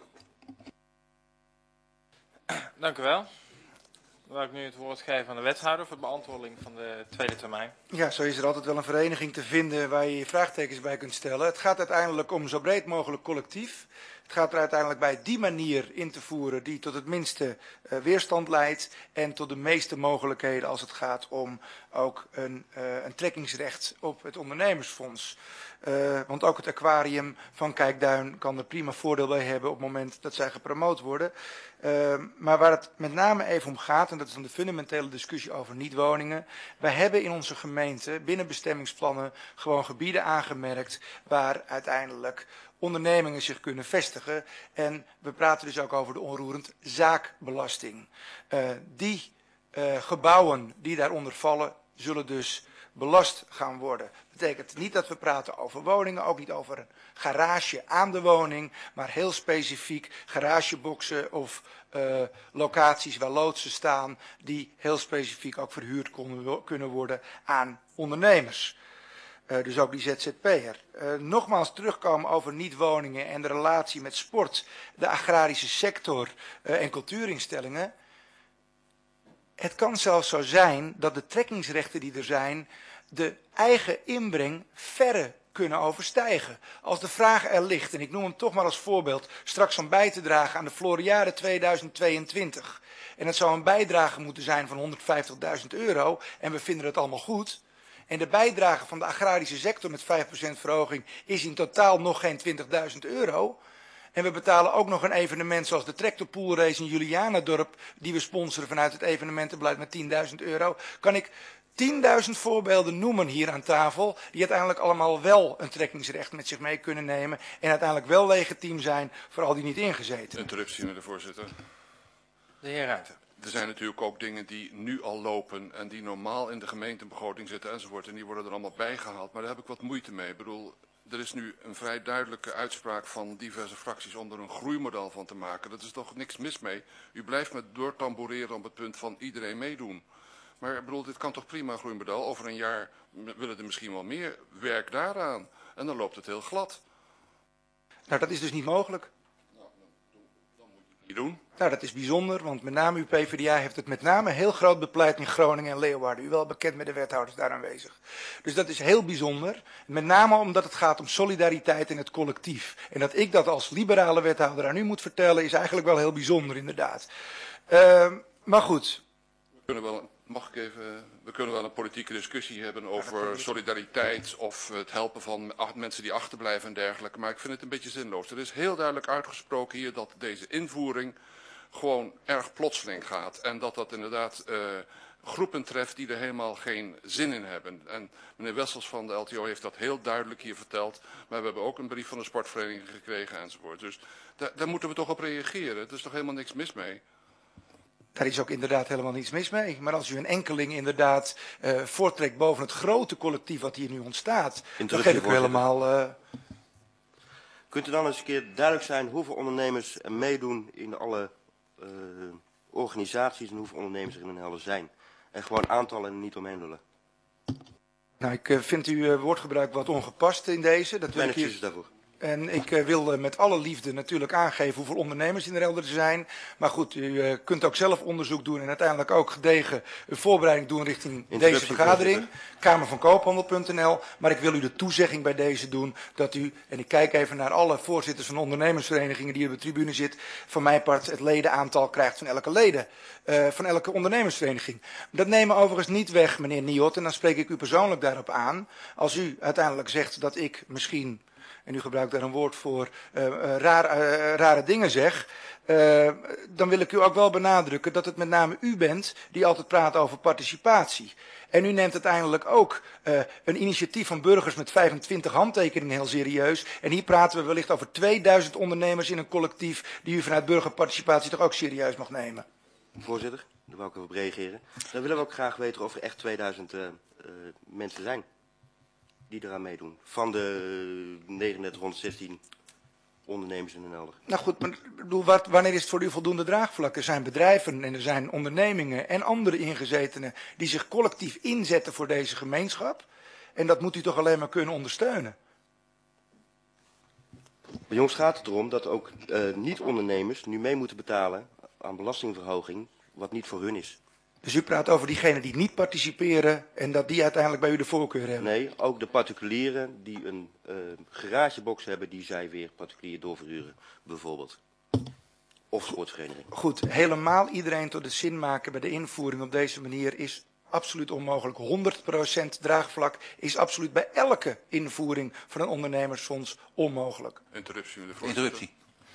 Dank u wel. Dan wil ik nu het woord geven aan de wethouder voor de beantwoording van de tweede termijn. Ja, zo is er altijd wel een vereniging te vinden waar je je vraagtekens bij kunt stellen. Het gaat uiteindelijk om zo breed mogelijk collectief. Het gaat er uiteindelijk bij die manier in te voeren die tot het minste weerstand leidt en tot de meeste mogelijkheden als het gaat om ook een trekkingsrecht op het ondernemersfonds. Want ook het aquarium van Kijkduin kan er prima voordeel bij hebben op het moment dat zij gepromoot worden. Maar waar het met name even om gaat, en dat is dan de fundamentele discussie over niet-woningen. Wij hebben in onze gemeente binnen bestemmingsplannen gewoon gebieden aangemerkt waar uiteindelijk ondernemingen zich kunnen vestigen. En we praten dus ook over de onroerend zaakbelasting. Die gebouwen die daaronder vallen, zullen dus belast gaan worden. Dat betekent niet dat we praten over woningen, ook niet over een garage aan de woning, maar heel specifiek garageboxen of locaties waar loodsen staan, die heel specifiek ook verhuurd kunnen worden aan ondernemers. Dus ook die ZZP'er. Nogmaals terugkomen over niet-woningen en de relatie met sport, de agrarische sector en cultuurinstellingen. Het kan zelfs zo zijn dat de trekkingsrechten die er zijn, de eigen inbreng verre kunnen overstijgen. Als de vraag er ligt, en ik noem hem toch maar als voorbeeld, straks om bij te dragen aan de Floriade 2022. En dat zou een bijdrage moeten zijn van €150.000 en we vinden het allemaal goed. En de bijdrage van de agrarische sector met 5% verhoging is in totaal nog geen €20.000. En we betalen ook nog een evenement zoals de tractorpoolrace in Julianadorp, die we sponsoren vanuit het evenementenbeleid met €10.000. Kan ik 10.000 voorbeelden noemen hier aan tafel, die uiteindelijk allemaal wel een trekkingsrecht met zich mee kunnen nemen en uiteindelijk wel legitiem zijn voor al die niet ingezeten. Interruptie, meneer de voorzitter. De heer Ruijten. Er zijn natuurlijk ook dingen die nu al lopen en die normaal in de gemeentebegroting zitten enzovoort. En die worden er allemaal bijgehaald, maar daar heb ik wat moeite mee. Ik bedoel, er is nu een vrij duidelijke uitspraak van diverse fracties om er een groeimodel van te maken. Dat is toch niks mis mee. U blijft met doortamboureren op het punt van iedereen meedoen. Maar ik bedoel, dit kan toch prima, groeimodel. Over een jaar willen er misschien wel meer. Werk daaraan. En dan loopt het heel glad. Nou, dat is dus niet mogelijk. Niet doen. Nou, dat is bijzonder, want met name uw PvdA heeft het met name heel groot bepleit in Groningen en Leeuwarden. U wel bekend met de wethouders daar aanwezig. Dus dat is heel bijzonder. Met name omdat het gaat om solidariteit in het collectief. En dat ik dat als liberale wethouder aan u moet vertellen is eigenlijk wel heel bijzonder inderdaad. Maar goed. We kunnen wel een politieke discussie hebben over solidariteit of het helpen van mensen die achterblijven en dergelijke. Maar ik vind het een beetje zinloos. Er is heel duidelijk uitgesproken hier dat deze invoering gewoon erg plotseling gaat. En dat inderdaad groepen treft die er helemaal geen zin in hebben. En meneer Wessels van de LTO heeft dat heel duidelijk hier verteld. Maar we hebben ook een brief van de sportvereniging gekregen enzovoort. Dus daar moeten we toch op reageren. Er is toch helemaal niks mis mee. Daar is ook inderdaad helemaal niets mis mee. Maar als u een enkeling inderdaad voortrekt boven het grote collectief wat hier nu ontstaat, dan geef ik u helemaal... Kunt u dan eens een keer duidelijk zijn hoeveel ondernemers er meedoen in alle organisaties en hoeveel ondernemers er in Den Helder zijn? En gewoon aantallen en niet omheen lullen. Nou, ik vind uw woordgebruik wat ongepast in deze. Dat wil Mijn ik hier... excuses daarvoor. En ik wil met alle liefde natuurlijk aangeven hoeveel ondernemers in de Helder er zijn. Maar goed, u kunt ook zelf onderzoek doen en uiteindelijk ook gedegen een voorbereiding doen richting deze vergadering. Kamervankoophandel.nl. Maar ik wil u de toezegging bij deze doen dat u, en ik kijk even naar alle voorzitters van ondernemersverenigingen die op de tribune zitten, van mijn part het ledenaantal krijgt van elke leden, van elke ondernemersvereniging. Dat nemen overigens niet weg, meneer Niot, en dan spreek ik u persoonlijk daarop aan. Als u uiteindelijk zegt dat ik misschien... en u gebruikt daar een woord voor, rare dingen zeg, dan wil ik u ook wel benadrukken dat het met name u bent die altijd praat over participatie. En u neemt uiteindelijk ook een initiatief van burgers met 25 handtekeningen heel serieus. En hier praten we wellicht over 2000 ondernemers in een collectief die u vanuit burgerparticipatie toch ook serieus mag nemen. Voorzitter, daar wil ik even op reageren. Dan willen we ook graag weten of er echt 2000 mensen zijn die eraan meedoen. Van de 3916 ondernemers in Den Helder. Nou goed, maar ik bedoel, wanneer is het voor u voldoende draagvlak? Er zijn bedrijven en er zijn ondernemingen en andere ingezetenen die zich collectief inzetten voor deze gemeenschap. En dat moet u toch alleen maar kunnen ondersteunen. Bij ons gaat het erom dat ook niet-ondernemers nu mee moeten betalen aan belastingverhoging, wat niet voor hun is. Dus u praat over diegenen die niet participeren en dat die uiteindelijk bij u de voorkeur hebben? Nee, ook de particulieren die een garagebox hebben die zij weer particulier doorverhuren, bijvoorbeeld. Of sportvereniging. Goed, helemaal iedereen tot de zin maken bij de invoering op deze manier is absoluut onmogelijk. 100% draagvlak is absoluut bij elke invoering van een ondernemersfonds onmogelijk. Interruptie, meneer voorzitter. Interruptie.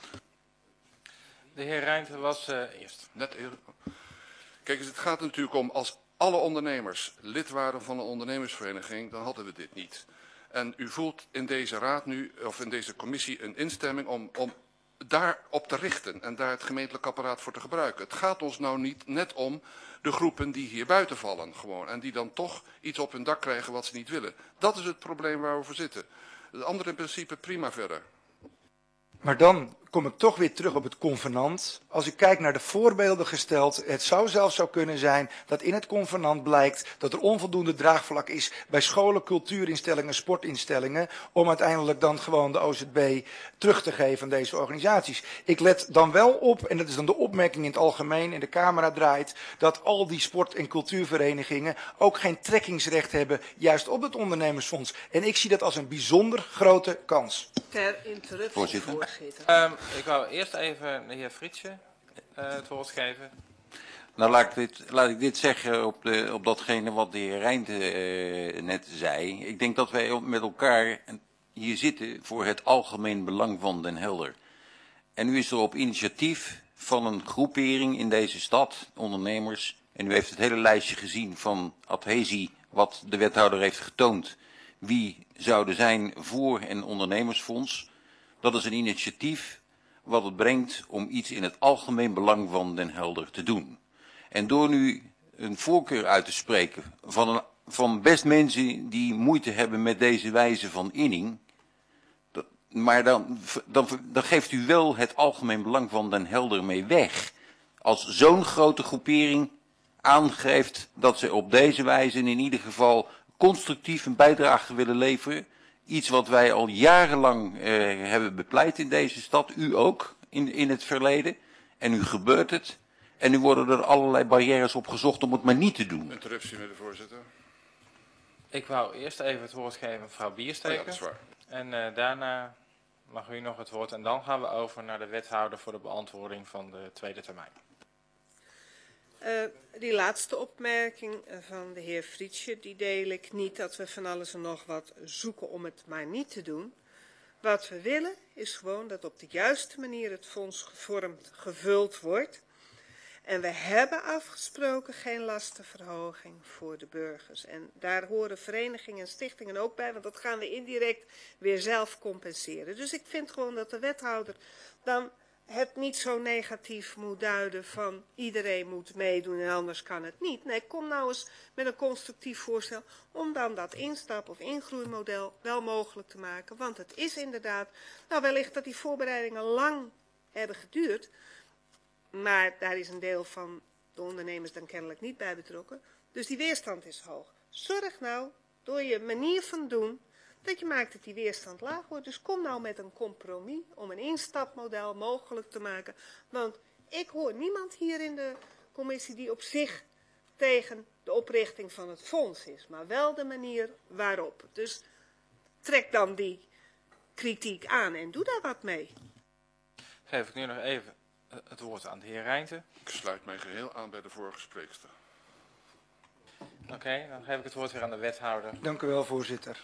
De heer Reijnten was eerst. Net eerder. Kijk eens, het gaat er natuurlijk om, als alle ondernemers lid waren van een ondernemersvereniging, dan hadden we dit niet. En u voelt in deze raad nu, of in deze commissie, een instemming om daarop te richten en daar het gemeentelijk apparaat voor te gebruiken. Het gaat ons nou niet net om de groepen die hier buiten vallen gewoon en die dan toch iets op hun dak krijgen wat ze niet willen. Dat is het probleem waar we voor zitten. Het andere in principe prima verder. Maar dan kom ik toch weer terug op het convenant. Als u kijkt naar de voorbeelden gesteld, het zou zelfs zo kunnen zijn dat in het convenant blijkt dat er onvoldoende draagvlak is bij scholen, cultuurinstellingen, sportinstellingen, om uiteindelijk dan gewoon de OZB terug te geven aan deze organisaties. Ik let dan wel op, en dat is dan de opmerking in het algemeen, en de camera draait, dat al die sport- en cultuurverenigingen ook geen trekkingsrecht hebben, juist op het ondernemersfonds. En ik zie dat als een bijzonder grote kans. Ter interruptie, voorzitter. Ik wou eerst even de heer Fritsje het woord geven. Nou, laat ik dit zeggen op datgene wat de heer Reijnten net zei. Ik denk dat wij met elkaar hier zitten voor het algemeen belang van Den Helder. En u is er op initiatief van een groepering in deze stad, ondernemers. En u heeft het hele lijstje gezien van adhesie wat de wethouder heeft getoond. Wie zouden zijn voor een ondernemersfonds. Dat is een initiatief wat het brengt om iets in het algemeen belang van Den Helder te doen. En door nu een voorkeur uit te spreken van best mensen die moeite hebben met deze wijze van inning, maar dan geeft u wel het algemeen belang van Den Helder mee weg. Als zo'n grote groepering aangeeft dat ze op deze wijze in ieder geval constructief een bijdrage willen leveren. Iets wat wij al jarenlang hebben bepleit in deze stad, u ook in het verleden. En nu gebeurt het. En nu worden er allerlei barrières op gezocht om het maar niet te doen. Interruptie, meneer de voorzitter. Ik wou eerst even het woord geven aan mevrouw Biersteker. Ja, dat is waar. En daarna mag u nog het woord. En dan gaan we over naar de wethouder voor de beantwoording van de tweede termijn. Die laatste opmerking van de heer Frietje, die deel ik niet, dat we van alles en nog wat zoeken om het maar niet te doen. Wat we willen is gewoon dat op de juiste manier het fonds gevormd, gevuld wordt. En we hebben afgesproken geen lastenverhoging voor de burgers. En daar horen verenigingen en stichtingen ook bij, want dat gaan we indirect weer zelf compenseren. Dus ik vind gewoon dat de wethouder dan het niet zo negatief moet duiden van iedereen moet meedoen en anders kan het niet. Nee, kom nou eens met een constructief voorstel om dan dat instap- of ingroeimodel wel mogelijk te maken. Want het is inderdaad, nou wellicht dat die voorbereidingen lang hebben geduurd, maar daar is een deel van de ondernemers dan kennelijk niet bij betrokken. Dus die weerstand is hoog. Zorg nou, door je manier van doen, dat je maakt dat die weerstand laag wordt. Dus kom nou met een compromis om een instapmodel mogelijk te maken. Want ik hoor niemand hier in de commissie die op zich tegen de oprichting van het fonds is. Maar wel de manier waarop. Dus trek dan die kritiek aan en doe daar wat mee. Geef ik nu nog even het woord aan de heer Rijnten. Ik sluit mij geheel aan bij de vorige spreekster. Oké, dan geef ik het woord weer aan de wethouder. Dank u wel, voorzitter.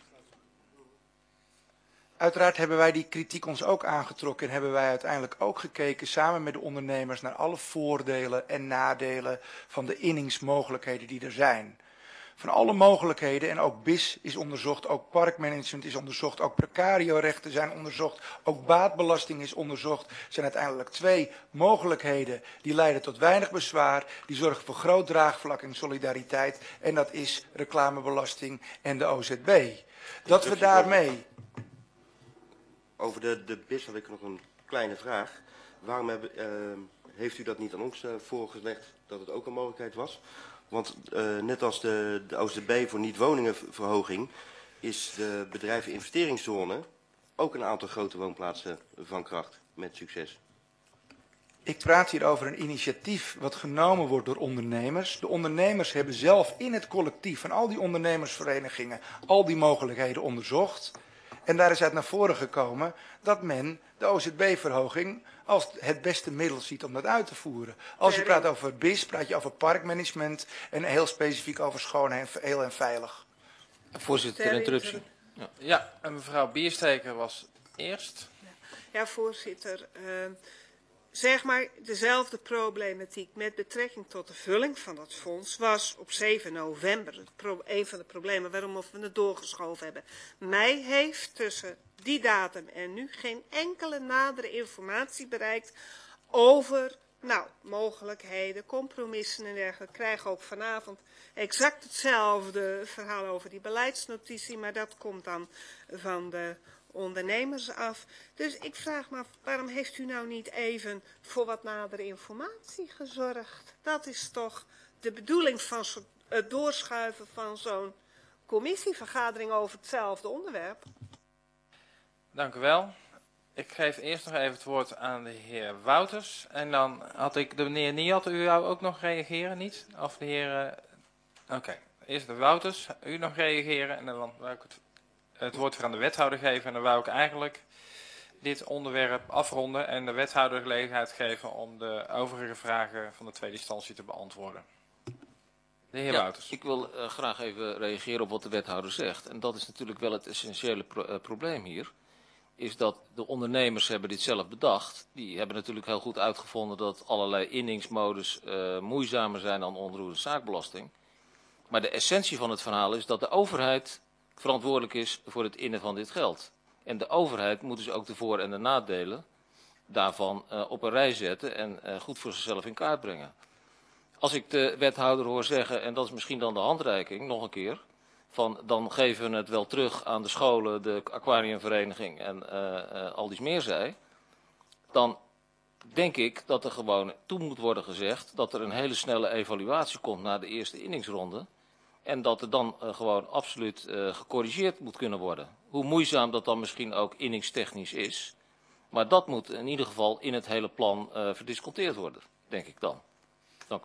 Uiteraard hebben wij die kritiek ons ook aangetrokken en hebben wij uiteindelijk ook gekeken samen met de ondernemers naar alle voordelen en nadelen van de inningsmogelijkheden die er zijn. Van alle mogelijkheden, en ook BIS is onderzocht, ook parkmanagement is onderzocht, ook precariorechten zijn onderzocht, ook baatbelasting is onderzocht. Er zijn uiteindelijk 2 mogelijkheden die leiden tot weinig bezwaar, die zorgen voor groot draagvlak en solidariteit, en dat is reclamebelasting en de OZB. Dat we daarmee... Over de BIS had ik nog een kleine vraag. Waarom heeft u dat niet aan ons voorgelegd dat het ook een mogelijkheid was? Want net als de OZB voor niet-woningenverhoging is de bedrijveninvesteringszone ook een aantal grote woonplaatsen van kracht met succes. Ik praat hier over een initiatief wat genomen wordt door ondernemers. De ondernemers hebben zelf in het collectief van al die ondernemersverenigingen al die mogelijkheden onderzocht. En daar is uit naar voren gekomen dat men de OZB-verhoging als het beste middel ziet om dat uit te voeren. Als je praat over BIS, praat je over parkmanagement en heel specifiek over schoon en heel en veilig. Voorzitter, ter interruptie. Ja, en mevrouw Biersteker was eerst. Ja, voorzitter. Zeg maar, dezelfde problematiek met betrekking tot de vulling van dat fonds was op 7 november een van de problemen waarom we het doorgeschoven hebben. Mij heeft tussen die datum en nu geen enkele nadere informatie bereikt over mogelijkheden, compromissen en dergelijke. Ik krijg ook vanavond exact hetzelfde verhaal over die beleidsnotitie, maar dat komt dan van de ondernemers af. Dus ik vraag me af, waarom heeft u nou niet even voor wat nadere informatie gezorgd? Dat is toch de bedoeling van het doorschuiven van zo'n commissievergadering over hetzelfde onderwerp? Dank u wel. Ik geef eerst nog even het woord aan de heer Wouters. En dan had ik de meneer Niat, u wou ook nog reageren, niet? Of de heer... Oké, eerst de Wouters, u nog reageren en dan wou ik het woord weer aan de wethouder geven. En dan wou ik eigenlijk dit onderwerp afronden en de wethouder de gelegenheid geven om de overige vragen van de tweede instantie te beantwoorden. De heer Wouters. Ik wil graag even reageren op wat de wethouder zegt. En dat is natuurlijk wel het essentiële probleem hier. Is dat de ondernemers hebben dit zelf bedacht. Die hebben natuurlijk heel goed uitgevonden dat allerlei inningsmodus moeizamer zijn dan onroerende zaakbelasting. Maar de essentie van het verhaal is dat de overheid verantwoordelijk is voor het innen van dit geld. En de overheid moet dus ook de voor- en de nadelen daarvan op een rij zetten en goed voor zichzelf in kaart brengen. Als ik de wethouder hoor zeggen, en dat is misschien dan de handreiking, nog een keer, van dan geven we het wel terug aan de scholen, de aquariumvereniging en al die meer zei, dan denk ik dat er gewoon toe moet worden gezegd dat er een hele snelle evaluatie komt na de eerste inningsronde. En dat er dan gewoon absoluut gecorrigeerd moet kunnen worden. Hoe moeizaam dat dan misschien ook inningstechnisch is. Maar dat moet in ieder geval in het hele plan verdisconteerd worden, denk ik dan. Dank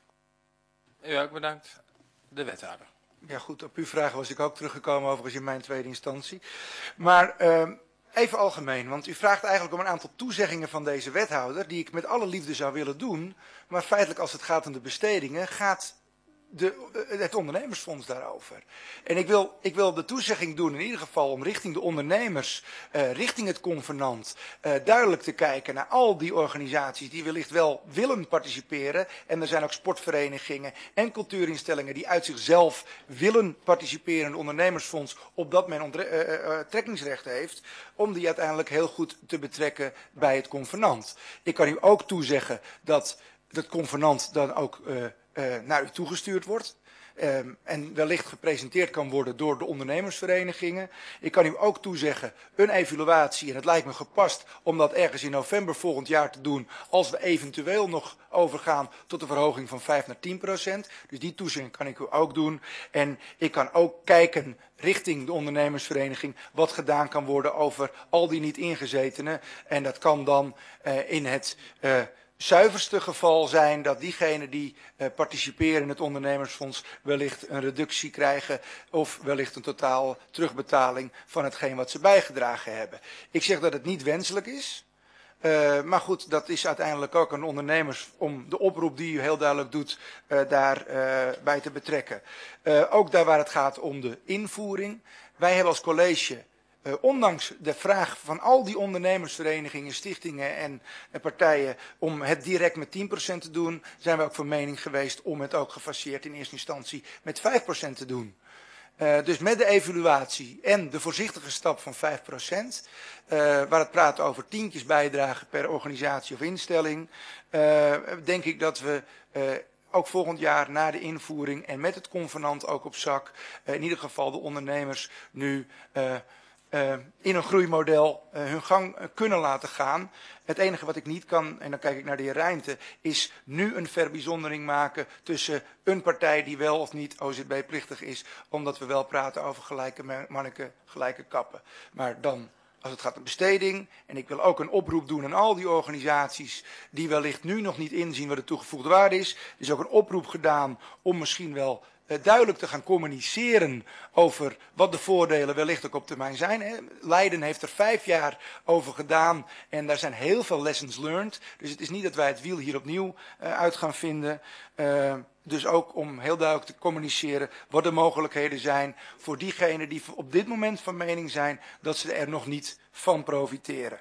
u. U ook bedankt. De wethouder. Ja goed, op uw vragen was ik ook teruggekomen overigens in mijn tweede instantie. Maar even algemeen, want u vraagt eigenlijk om een aantal toezeggingen van deze wethouder, die ik met alle liefde zou willen doen. Maar feitelijk als het gaat om de bestedingen, gaat het ondernemersfonds daarover. En ik wil de toezegging doen in ieder geval om richting de ondernemers, richting het convenant, duidelijk te kijken naar al die organisaties die wellicht wel willen participeren. En er zijn ook sportverenigingen en cultuurinstellingen die uit zichzelf willen participeren in het ondernemersfonds, opdat men trekkingsrecht heeft, om die uiteindelijk heel goed te betrekken bij het convenant. Ik kan u ook toezeggen dat het convenant dan ook naar u toegestuurd wordt. En wellicht gepresenteerd kan worden door de ondernemersverenigingen. Ik kan u ook toezeggen een evaluatie, en het lijkt me gepast om dat ergens in november volgend jaar te doen, als we eventueel nog overgaan tot een verhoging van 5 naar 10%. Dus die toezegging kan ik u ook doen. En ik kan ook kijken richting de ondernemersvereniging wat gedaan kan worden over al die niet ingezetenen. En dat kan dan in het zuiverste geval zijn dat diegenen die participeren in het ondernemersfonds wellicht een reductie krijgen of wellicht een totaal terugbetaling van hetgeen wat ze bijgedragen hebben. Ik zeg dat het niet wenselijk is, maar goed, dat is uiteindelijk ook aan ondernemers om de oproep die u heel duidelijk doet daarbij te betrekken. Ook daar waar het gaat om de invoering. Wij hebben als college, ondanks de vraag van al die ondernemersverenigingen, stichtingen en partijen om het direct met 10% te doen, zijn we ook van mening geweest om het ook gefaseerd in eerste instantie met 5% te doen. Dus met de evaluatie en de voorzichtige stap van 5%, waar het praat over tientjes bijdragen per organisatie of instelling, denk ik dat we ook volgend jaar na de invoering en met het convenant ook op zak, in ieder geval de ondernemers nu in een groeimodel hun gang kunnen laten gaan. Het enige wat ik niet kan, en dan kijk ik naar de heer Rijnte, is nu een verbijzondering maken tussen een partij die wel of niet OZB-plichtig is, omdat we wel praten over gelijke manneken, gelijke kappen. Maar dan, als het gaat om besteding, en ik wil ook een oproep doen aan al die organisaties die wellicht nu nog niet inzien wat de toegevoegde waarde is. Er is ook een oproep gedaan om misschien wel duidelijk te gaan communiceren over wat de voordelen wellicht ook op termijn zijn. Leiden heeft er 5 jaar over gedaan en daar zijn heel veel lessons learned. Dus het is niet dat wij het wiel hier opnieuw uit gaan vinden. Dus ook om heel duidelijk te communiceren wat de mogelijkheden zijn voor diegenen die op dit moment van mening zijn dat ze er nog niet van profiteren.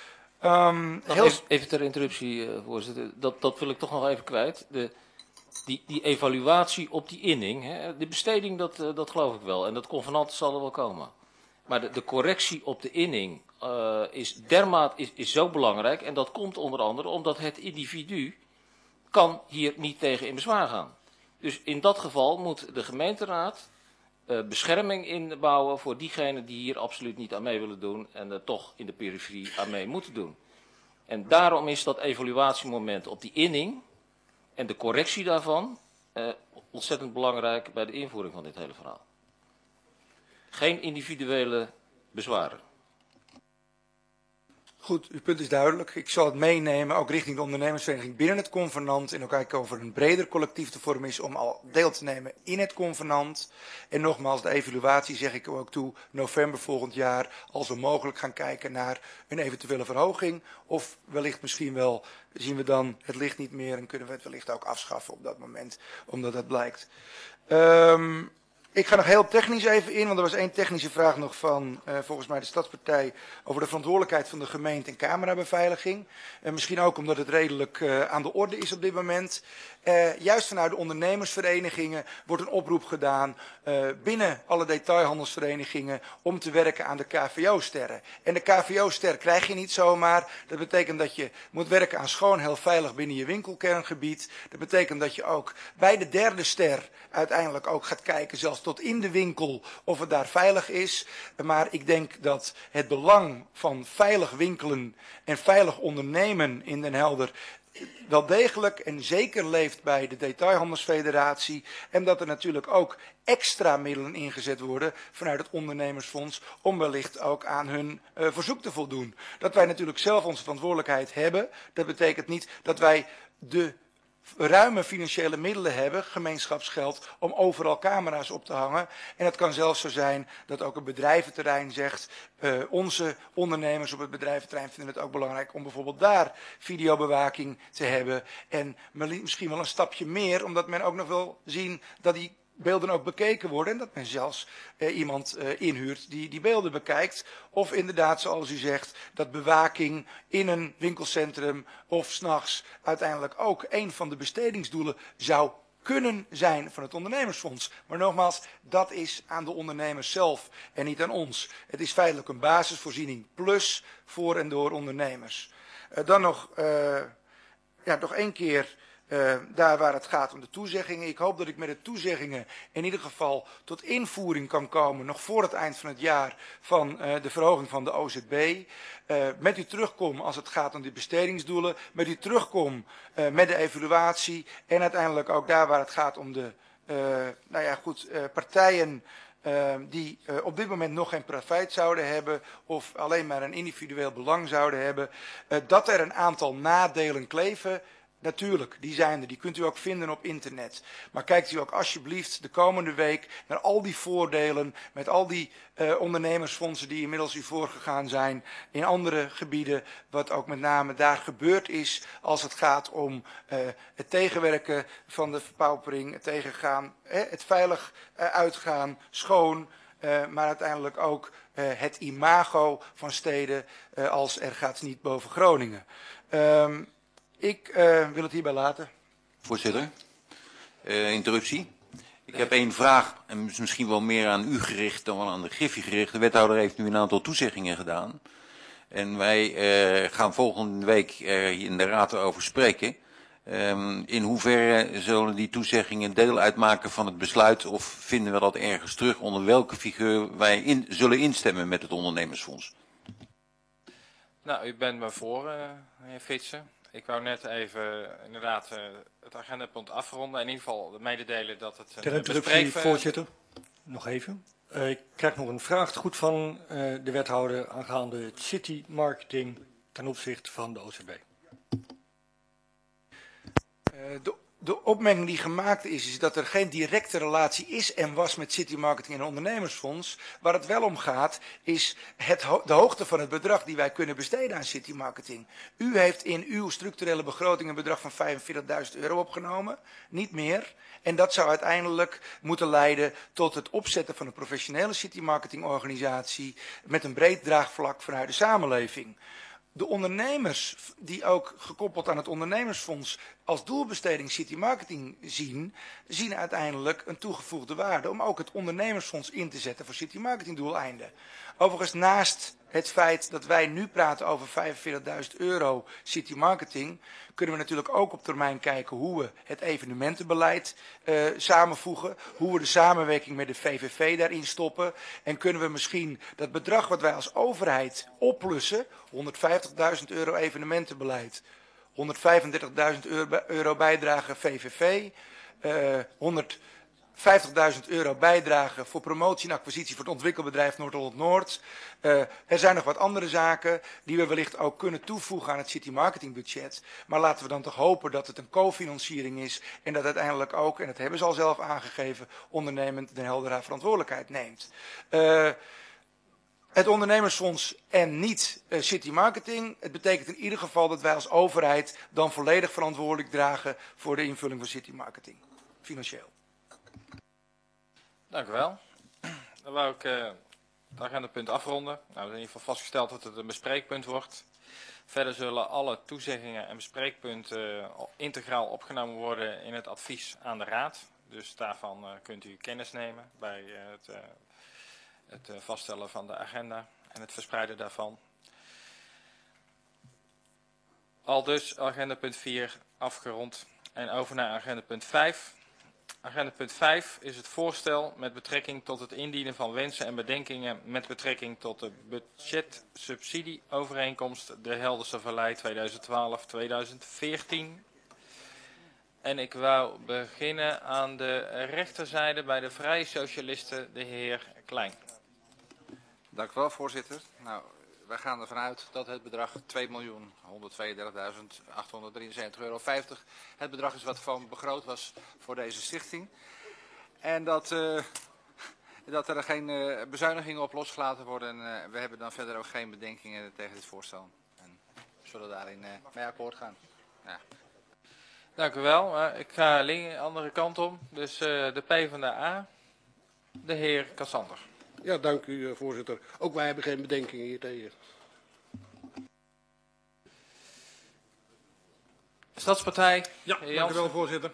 Even ter interruptie, voorzitter. Dat wil ik toch nog even kwijt. Die evaluatie op die inning, hè, de besteding, dat geloof ik wel. En dat convenant zal er wel komen. Maar de correctie op de inning is zo belangrijk. En dat komt onder andere omdat het individu kan hier niet tegen in bezwaar gaan. Dus in dat geval moet de gemeenteraad bescherming inbouwen voor diegenen die hier absoluut niet aan mee willen doen. En er toch in de periferie aan mee moeten doen. En daarom is dat evaluatiemoment op die inning en de correctie daarvan ontzettend belangrijk bij de invoering van dit hele verhaal. Geen individuele bezwaren. Goed, uw punt is duidelijk. Ik zal het meenemen, ook richting de ondernemersvereniging binnen het convenant. En ook kijken of er een breder collectief te vormen is om al deel te nemen in het convenant. En nogmaals, de evaluatie zeg ik ook toe, november volgend jaar, als we mogelijk gaan kijken naar een eventuele verhoging. Of wellicht misschien wel zien we dan het licht niet meer en kunnen we het wellicht ook afschaffen op dat moment, omdat dat blijkt. Ik ga nog heel technisch even in, want er was één technische vraag nog van volgens mij de Stadspartij over de verantwoordelijkheid van de gemeente en camerabeveiliging. Misschien ook omdat het redelijk aan de orde is op dit moment. Juist vanuit de ondernemersverenigingen wordt een oproep gedaan binnen alle detailhandelsverenigingen om te werken aan de KVO-sterren. En de KVO-ster krijg je niet zomaar. Dat betekent dat je moet werken aan schoon, heel veilig binnen je winkelkerngebied. Dat betekent dat je ook bij de 3e ster uiteindelijk ook gaat kijken, zelfs zelfs tot in de winkel of het daar veilig is. Maar ik denk dat het belang van veilig winkelen en veilig ondernemen in Den Helder wel degelijk en zeker leeft bij de Detailhandelsfederatie. En dat er natuurlijk ook extra middelen ingezet worden vanuit het ondernemersfonds om wellicht ook aan hun verzoek te voldoen. Dat wij natuurlijk zelf onze verantwoordelijkheid hebben. Dat betekent niet dat wij de ruime financiële middelen hebben, gemeenschapsgeld, om overal camera's op te hangen. En het kan zelfs zo zijn dat ook het bedrijventerrein zegt, onze ondernemers op het bedrijventerrein vinden het ook belangrijk om bijvoorbeeld daar videobewaking te hebben. En misschien wel een stapje meer, omdat men ook nog wil zien dat die beelden ook bekeken worden en dat men zelfs iemand inhuurt die die beelden bekijkt. Of inderdaad, zoals u zegt, dat bewaking in een winkelcentrum of 's nachts uiteindelijk ook een van de bestedingsdoelen zou kunnen zijn van het ondernemersfonds. Maar nogmaals, dat is aan de ondernemers zelf en niet aan ons. Het is feitelijk een basisvoorziening plus voor en door ondernemers. Dan nog één keer daar waar het gaat om de toezeggingen. Ik hoop dat ik met de toezeggingen in ieder geval tot invoering kan komen, nog voor het eind van het jaar, van de verhoging van de OZB. Met u terugkom als het gaat om die bestedingsdoelen. Met u terugkom met de evaluatie. En uiteindelijk ook daar waar het gaat om de partijen die op dit moment nog geen profijt zouden hebben of alleen maar een individueel belang zouden hebben. Dat er een aantal nadelen kleven. Natuurlijk, die zijn er. Die kunt u ook vinden op internet. Maar kijkt u ook alsjeblieft de komende week naar al die voordelen met al die ondernemersfondsen die inmiddels u voorgegaan zijn in andere gebieden. Wat ook met name daar gebeurd is als het gaat om het tegenwerken van de verpaupering, het tegengaan, het veilig uitgaan, schoon, maar uiteindelijk ook het imago van steden als er gaat niet boven Groningen. Ik wil het hierbij laten. Voorzitter, interruptie. Ik heb één vraag, en misschien wel meer aan u gericht dan wel aan de Griffie gericht. De wethouder heeft nu een aantal toezeggingen gedaan. En wij gaan volgende week in de raad erover spreken. In hoeverre zullen die toezeggingen deel uitmaken van het besluit, of vinden we dat ergens terug onder welke figuur wij zullen instemmen met het ondernemersfonds? Nou, u bent me voor, heer Fitsen. Ik wou net even inderdaad het agendapunt afronden. In ieder geval mededelen dat het Ter interruptie, voorzitter. Nog even. Ik krijg nog een vraag goed van de wethouder aangaande het city marketing ten opzichte van de OCB. De opmerking die gemaakt is dat er geen directe relatie is en was met City Marketing en ondernemersfonds. Waar het wel om gaat is de hoogte van het bedrag die wij kunnen besteden aan City Marketing. U heeft in uw structurele begroting een bedrag van €45.000 opgenomen, niet meer. En dat zou uiteindelijk moeten leiden tot het opzetten van een professionele City Marketing organisatie met een breed draagvlak vanuit de samenleving. De ondernemers die ook gekoppeld aan het ondernemersfonds als doelbesteding City Marketing zien uiteindelijk een toegevoegde waarde om ook het ondernemersfonds in te zetten voor City Marketing doeleinden. Overigens, naast het feit dat wij nu praten over €45.000 City Marketing, kunnen we natuurlijk ook op termijn kijken hoe we het evenementenbeleid samenvoegen, hoe we de samenwerking met de VVV daarin stoppen en kunnen we misschien dat bedrag wat wij als overheid oplussen, €150.000 evenementenbeleid, €135.000 bijdrage VVV, €150.000 bijdrage voor promotie en acquisitie voor het ontwikkelbedrijf Noord-Holland-Noord. Er zijn nog wat andere zaken die we wellicht ook kunnen toevoegen aan het City Marketing budget. Maar laten we dan toch hopen dat het een cofinanciering is en dat uiteindelijk ook, en dat hebben ze al zelf aangegeven, ondernemend Den Helder haar verantwoordelijkheid neemt. Het ondernemersfonds en niet City Marketing. Het betekent in ieder geval dat wij als overheid dan volledig verantwoordelijk dragen voor de invulling van City Marketing. Financieel. Dank u wel. Dan wou ik het agendapunt afronden. Nou, we hebben in ieder geval vastgesteld dat het een bespreekpunt wordt. Verder zullen alle toezeggingen en bespreekpunten integraal opgenomen worden in het advies aan de Raad. Dus daarvan kunt u kennis nemen bij het vaststellen van de agenda en het verspreiden daarvan. Aldus agendapunt 4 afgerond en over naar agendapunt 5. Agenda punt 5 is het voorstel met betrekking tot het indienen van wensen en bedenkingen met betrekking tot de budgetsubsidieovereenkomst de Helderse Vallei 2012-2014. En ik wou beginnen aan de rechterzijde bij de Vrije Socialisten, de heer Klein. Dank u wel, voorzitter. Nou, wij gaan ervan uit dat het bedrag 2.132.873,50 euro het bedrag is wat van begroot was voor deze stichting. En dat er geen bezuinigingen op losgelaten worden. En we hebben dan verder ook geen bedenkingen tegen dit voorstel. En we zullen daarin mee akkoord gaan. Ja. Dank u wel. Ik ga de andere kant om. Dus de PvdA, de heer Cassander. Ja, dank u, voorzitter. Ook wij hebben geen bedenkingen hier tegen. Stadspartij. Ja, dank u wel, voorzitter.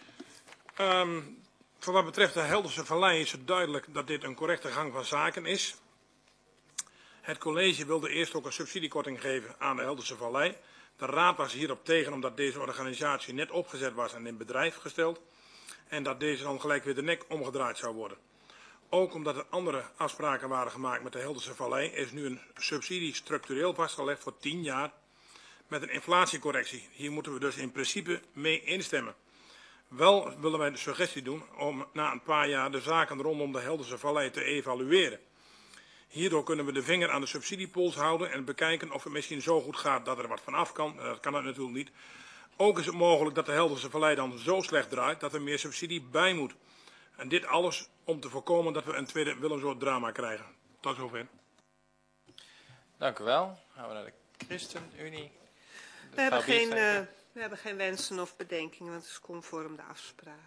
Voor wat betreft de Helderse Vallei is het duidelijk dat dit een correcte gang van zaken is. Het college wilde eerst ook een subsidiekorting geven aan de Helderse Vallei. De raad was hierop tegen omdat deze organisatie net opgezet was en in bedrijf gesteld. En dat deze dan gelijk weer de nek omgedraaid zou worden. Ook omdat er andere afspraken waren gemaakt met de Helderse Vallei is nu een subsidie structureel vastgelegd voor 10 jaar met een inflatiecorrectie. Hier moeten we dus in principe mee instemmen. Wel willen wij de suggestie doen om na een paar jaar de zaken rondom de Helderse Vallei te evalueren. Hierdoor kunnen we de vinger aan de subsidiepols houden en bekijken of het misschien zo goed gaat dat er wat van af kan. Dat kan het natuurlijk niet. Ook is het mogelijk dat de Helderse Vallei dan zo slecht draait dat er meer subsidie bij moet. En dit alles om te voorkomen dat we een tweede Willemsoort drama krijgen. Tot zover. Dank u wel. Gaan we naar de ChristenUnie. We hebben geen wensen of bedenkingen, want het is conform de afspraken.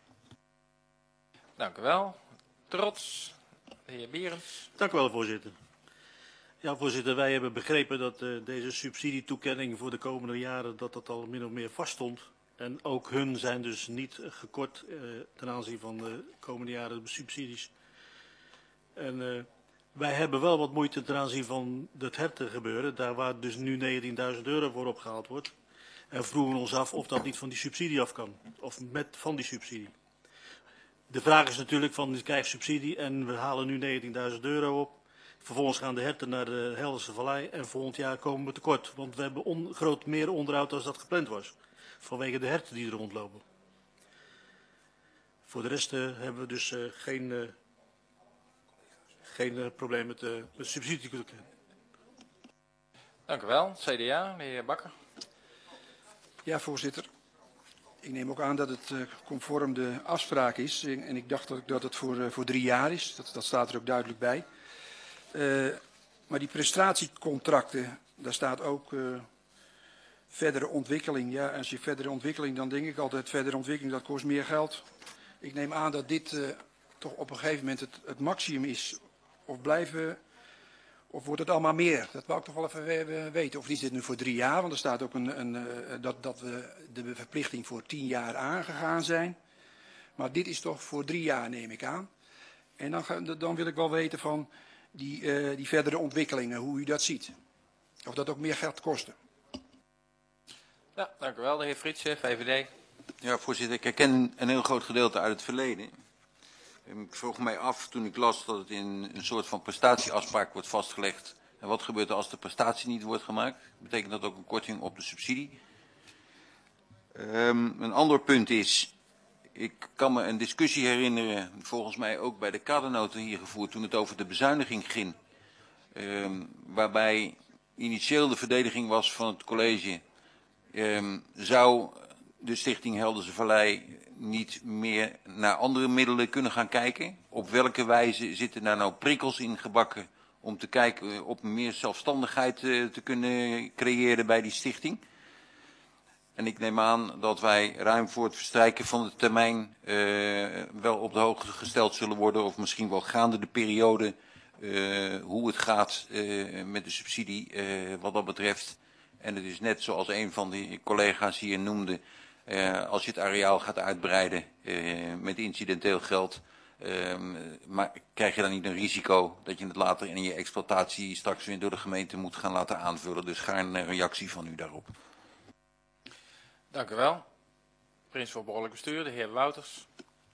Dank u wel. Trots, de heer Bierens. Dank u wel, voorzitter. Ja, voorzitter, wij hebben begrepen dat deze subsidietoekenning voor de komende jaren dat al min of meer vaststond. En ook hun zijn dus niet gekort ten aanzien van de komende jaren de subsidies. En wij hebben wel wat moeite ten aanzien van het herten gebeuren, daar waar dus nu 19.000 euro voor opgehaald wordt. En vroegen ons af of dat niet van die subsidie af kan, of van die subsidie. De vraag is natuurlijk van, je krijgt subsidie en we halen nu 19.000 euro op. Vervolgens gaan de herten naar de Helderse Vallei en volgend jaar komen we tekort. Want we hebben groot meer onderhoud dan dat gepland was. Vanwege de herten die er rondlopen. Voor de rest hebben we dus geen probleem met subsidie. Dank u wel. CDA, de heer Bakker. Ja, voorzitter. Ik neem ook aan dat het conform de afspraak is. En ik dacht dat het voor 3 jaar is. Dat staat er ook duidelijk bij. Maar die prestatiecontracten, daar staat ook verdere ontwikkeling. Ja, als je verdere ontwikkeling, dan denk ik altijd verdere ontwikkeling, dat kost meer geld. Ik neem aan dat dit toch op een gegeven moment het maximum is. Of wordt het allemaal meer? Dat wou ik toch wel even weten. Of is dit nu voor 3 jaar? Want er staat ook dat we de verplichting voor 10 jaar aangegaan zijn. Maar dit is toch voor 3 jaar, neem ik aan. En dan wil ik wel weten van die verdere ontwikkelingen, hoe u dat ziet. Of dat ook meer geld kostte. Ja, dank u wel. De heer Frietse, VVD. Ja, voorzitter, ik herken een heel groot gedeelte uit het verleden. Ik vroeg mij af toen ik las dat het in een soort van prestatieafspraak wordt vastgelegd. En wat gebeurt er als de prestatie niet wordt gemaakt? Betekent dat ook een korting op de subsidie? Een ander punt is, ik kan me een discussie herinneren, volgens mij ook bij de kadernoten hier gevoerd, toen het over de bezuiniging ging. Waarbij initieel de verdediging was van het college, zou de Stichting Helderse Vallei niet meer naar andere middelen kunnen gaan kijken? Op welke wijze zitten daar nou prikkels in gebakken om te kijken op meer zelfstandigheid te kunnen creëren bij die stichting? En ik neem aan dat wij ruim voor het verstrijken van de termijn wel op de hoogte gesteld zullen worden, of misschien wel gaande de periode, hoe het gaat met de subsidie wat dat betreft. En het is net zoals een van de collega's hier noemde, als je het areaal gaat uitbreiden met incidenteel geld, maar krijg je dan niet een risico dat je het later in je exploitatie straks weer door de gemeente moet gaan laten aanvullen. Dus graag een reactie van u daarop. Dank u wel. Prins voor behoorlijk bestuur, de heer Wouters.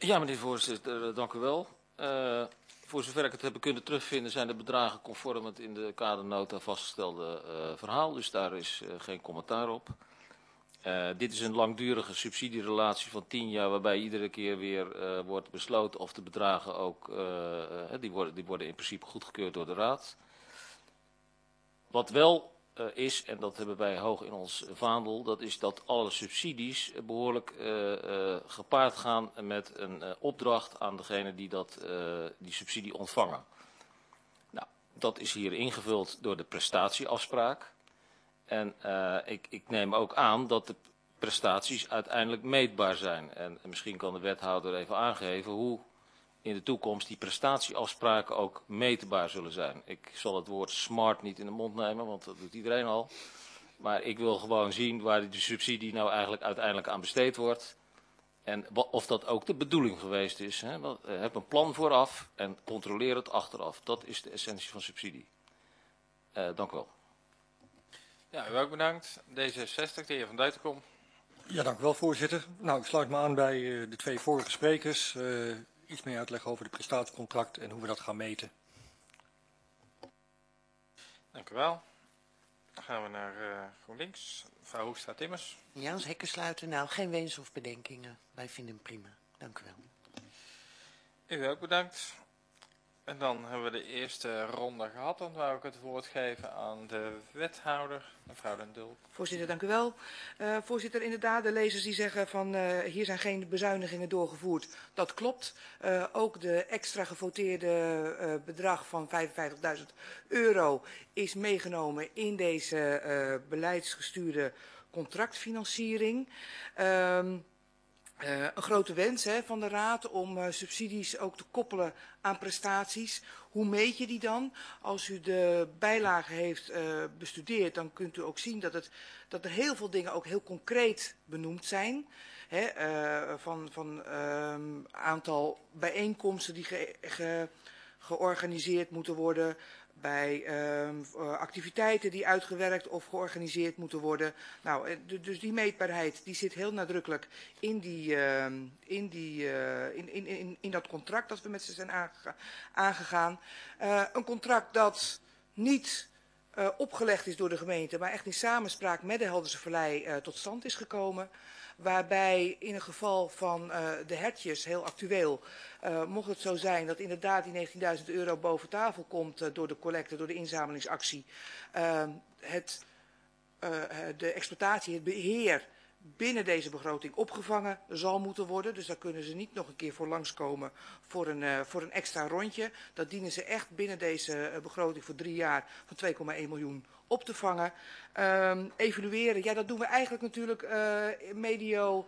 Ja, meneer voorzitter, dank u wel. Voor zover ik het heb kunnen terugvinden zijn de bedragen conform het in de kadernota vastgestelde verhaal. Dus daar is geen commentaar op. Dit is een langdurige subsidierelatie van 10 jaar waarbij iedere keer weer wordt besloten of de bedragen ook, die worden in principe goedgekeurd door de Raad. Wat wel is, en dat hebben wij hoog in ons vaandel, dat is dat alle subsidies behoorlijk gepaard gaan met een opdracht aan degene die die subsidie ontvangen. Nou, dat is hier ingevuld door de prestatieafspraak. En ik neem ook aan dat de prestaties uiteindelijk meetbaar zijn. En misschien kan de wethouder even aangeven hoe in de toekomst die prestatieafspraken ook meetbaar zullen zijn. Ik zal het woord smart niet in de mond nemen, want dat doet iedereen al. Maar ik wil gewoon zien waar de subsidie nou eigenlijk uiteindelijk aan besteed wordt. En of dat ook de bedoeling geweest is. Hè? Heb een plan vooraf en controleer het achteraf. Dat is de essentie van subsidie. Dank u wel. Ja, u ook bedankt. D66, de heer Van Duitenkom. Ja, dank u wel, voorzitter. Nou, ik sluit me aan bij de twee vorige sprekers. Iets meer uitleg over het prestatiecontract en hoe we dat gaan meten. Dank u wel. Dan gaan we naar GroenLinks. Mevrouw Hoekstra-Timmers. Ja, als hekken sluiten. Nou, geen wensen of bedenkingen. Wij vinden hem prima. Dank u wel. U ook bedankt. En dan hebben we de eerste ronde gehad. Dan wou ik het woord geven aan de wethouder, mevrouw Den Dulp. Voorzitter, dank u wel. Voorzitter, inderdaad, de lezers die zeggen van hier zijn geen bezuinigingen doorgevoerd. Dat klopt. Ook de extra gevoteerde bedrag van €55.000 is meegenomen in deze beleidsgestuurde contractfinanciering. Een grote wens van de Raad om subsidies ook te koppelen aan prestaties. Hoe meet je die dan? Als u de bijlage heeft bestudeerd, dan kunt u ook zien dat er heel veel dingen ook heel concreet benoemd zijn. Van aantal bijeenkomsten die georganiseerd moeten worden, bij activiteiten die uitgewerkt of georganiseerd moeten worden. Nou, dus die meetbaarheid die zit heel nadrukkelijk in dat contract dat we met ze zijn aangegaan. Een contract dat niet opgelegd is door de gemeente, maar echt in samenspraak met de Helderse Vallei tot stand is gekomen. Waarbij in het geval van de hertjes, heel actueel, mocht het zo zijn dat inderdaad die €19.000 boven tafel komt door de collecte, door de inzamelingsactie. De exploitatie, het beheer binnen deze begroting opgevangen zal moeten worden. Dus daar kunnen ze niet nog een keer voor langskomen voor een extra rondje. Dat dienen ze echt binnen deze begroting voor 3 jaar van 2,1 miljoen op te vangen. Evalueren, ja, dat doen we eigenlijk natuurlijk medio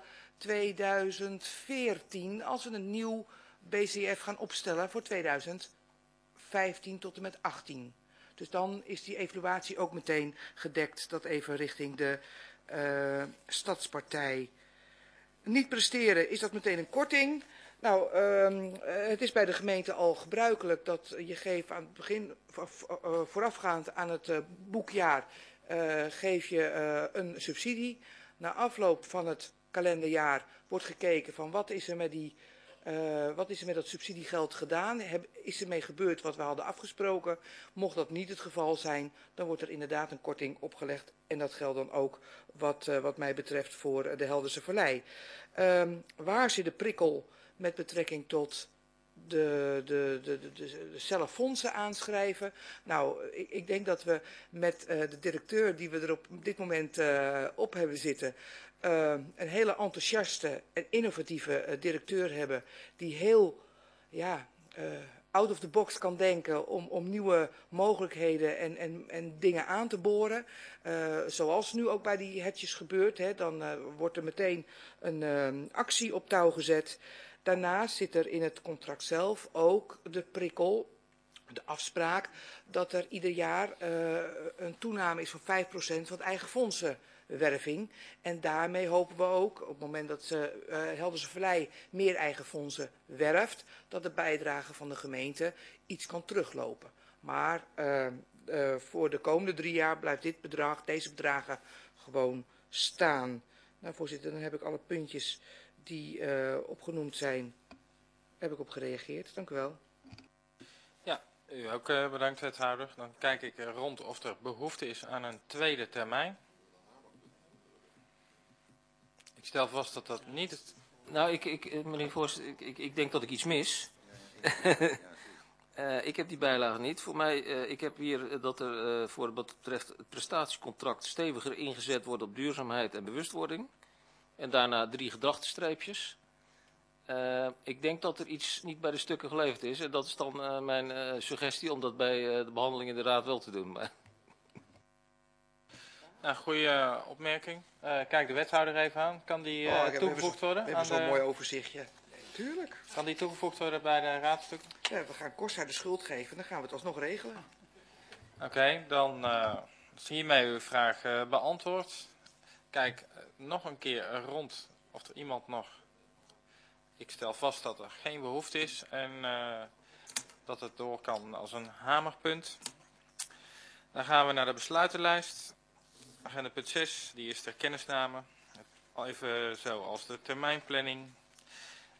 2014 als we een nieuw BCF gaan opstellen voor 2015 tot en met 18. Dus dan is die evaluatie ook meteen gedekt. Dat even richting de stadspartij. Niet presteren, is dat meteen een korting? Nou, het is bij de gemeente al gebruikelijk dat je geeft aan het begin, voorafgaand aan het boekjaar, geef je een subsidie. Na afloop van het kalenderjaar wordt gekeken van wat is er met dat subsidiegeld gedaan? Is er mee gebeurd wat we hadden afgesproken? Mocht dat niet het geval zijn, dan wordt er inderdaad een korting opgelegd. En dat geldt dan ook wat mij betreft voor de Helderse Vallei. Waar zit de prikkel met betrekking tot de zelffondsen aanschrijven? Nou, ik denk dat we met de directeur die we er op dit moment op hebben zitten, een hele enthousiaste en innovatieve directeur hebben die heel out of the box kan denken om nieuwe mogelijkheden en dingen aan te boren. Zoals nu ook bij die hertjes gebeurt. Dan wordt er meteen een actie op touw gezet. Daarnaast zit er in het contract zelf ook de prikkel, de afspraak, dat er ieder jaar een toename is van 5% van het eigen fondsenwerving. En daarmee hopen we ook, op het moment dat Helderse Vallei meer eigen fondsen werft, dat de bijdrage van de gemeente iets kan teruglopen. Maar voor de komende 3 jaar blijft deze bedragen gewoon staan. Nou, voorzitter, dan heb ik alle puntjes die opgenoemd zijn heb ik op gereageerd. Dank u wel. Ja, u ook bedankt, wethouder. Dan kijk ik rond of er behoefte is aan een tweede termijn. Ik stel vast dat dat niet het... Nou, meneer voorzitter, ik denk dat ik iets mis. Ik heb die bijlage niet. Voor mij, ik heb hier dat er voor wat betreft het prestatiecontract steviger ingezet wordt op duurzaamheid en bewustwording. En daarna 3 gedachtenstreepjes. Ik denk dat er iets niet bij de stukken geleverd is. En dat is dan mijn suggestie om dat bij de behandeling in de raad wel te doen. Maar... Nou, goede opmerking. Kijk de wethouder even aan. Kan die toegevoegd worden? We hebben zo'n mooi overzichtje. Tuurlijk. Kan die toegevoegd worden bij de raadstukken? Ja, we gaan Kosta de schuld geven, dan gaan we het alsnog regelen. Oké, dan is hiermee uw vraag beantwoord. Kijk nog een keer rond of er iemand nog... Ik stel vast dat er geen behoefte is en dat het door kan als een hamerpunt. Dan gaan we naar de besluitenlijst. Agenda punt 6, die is ter kennisname. Even zo als de termijnplanning.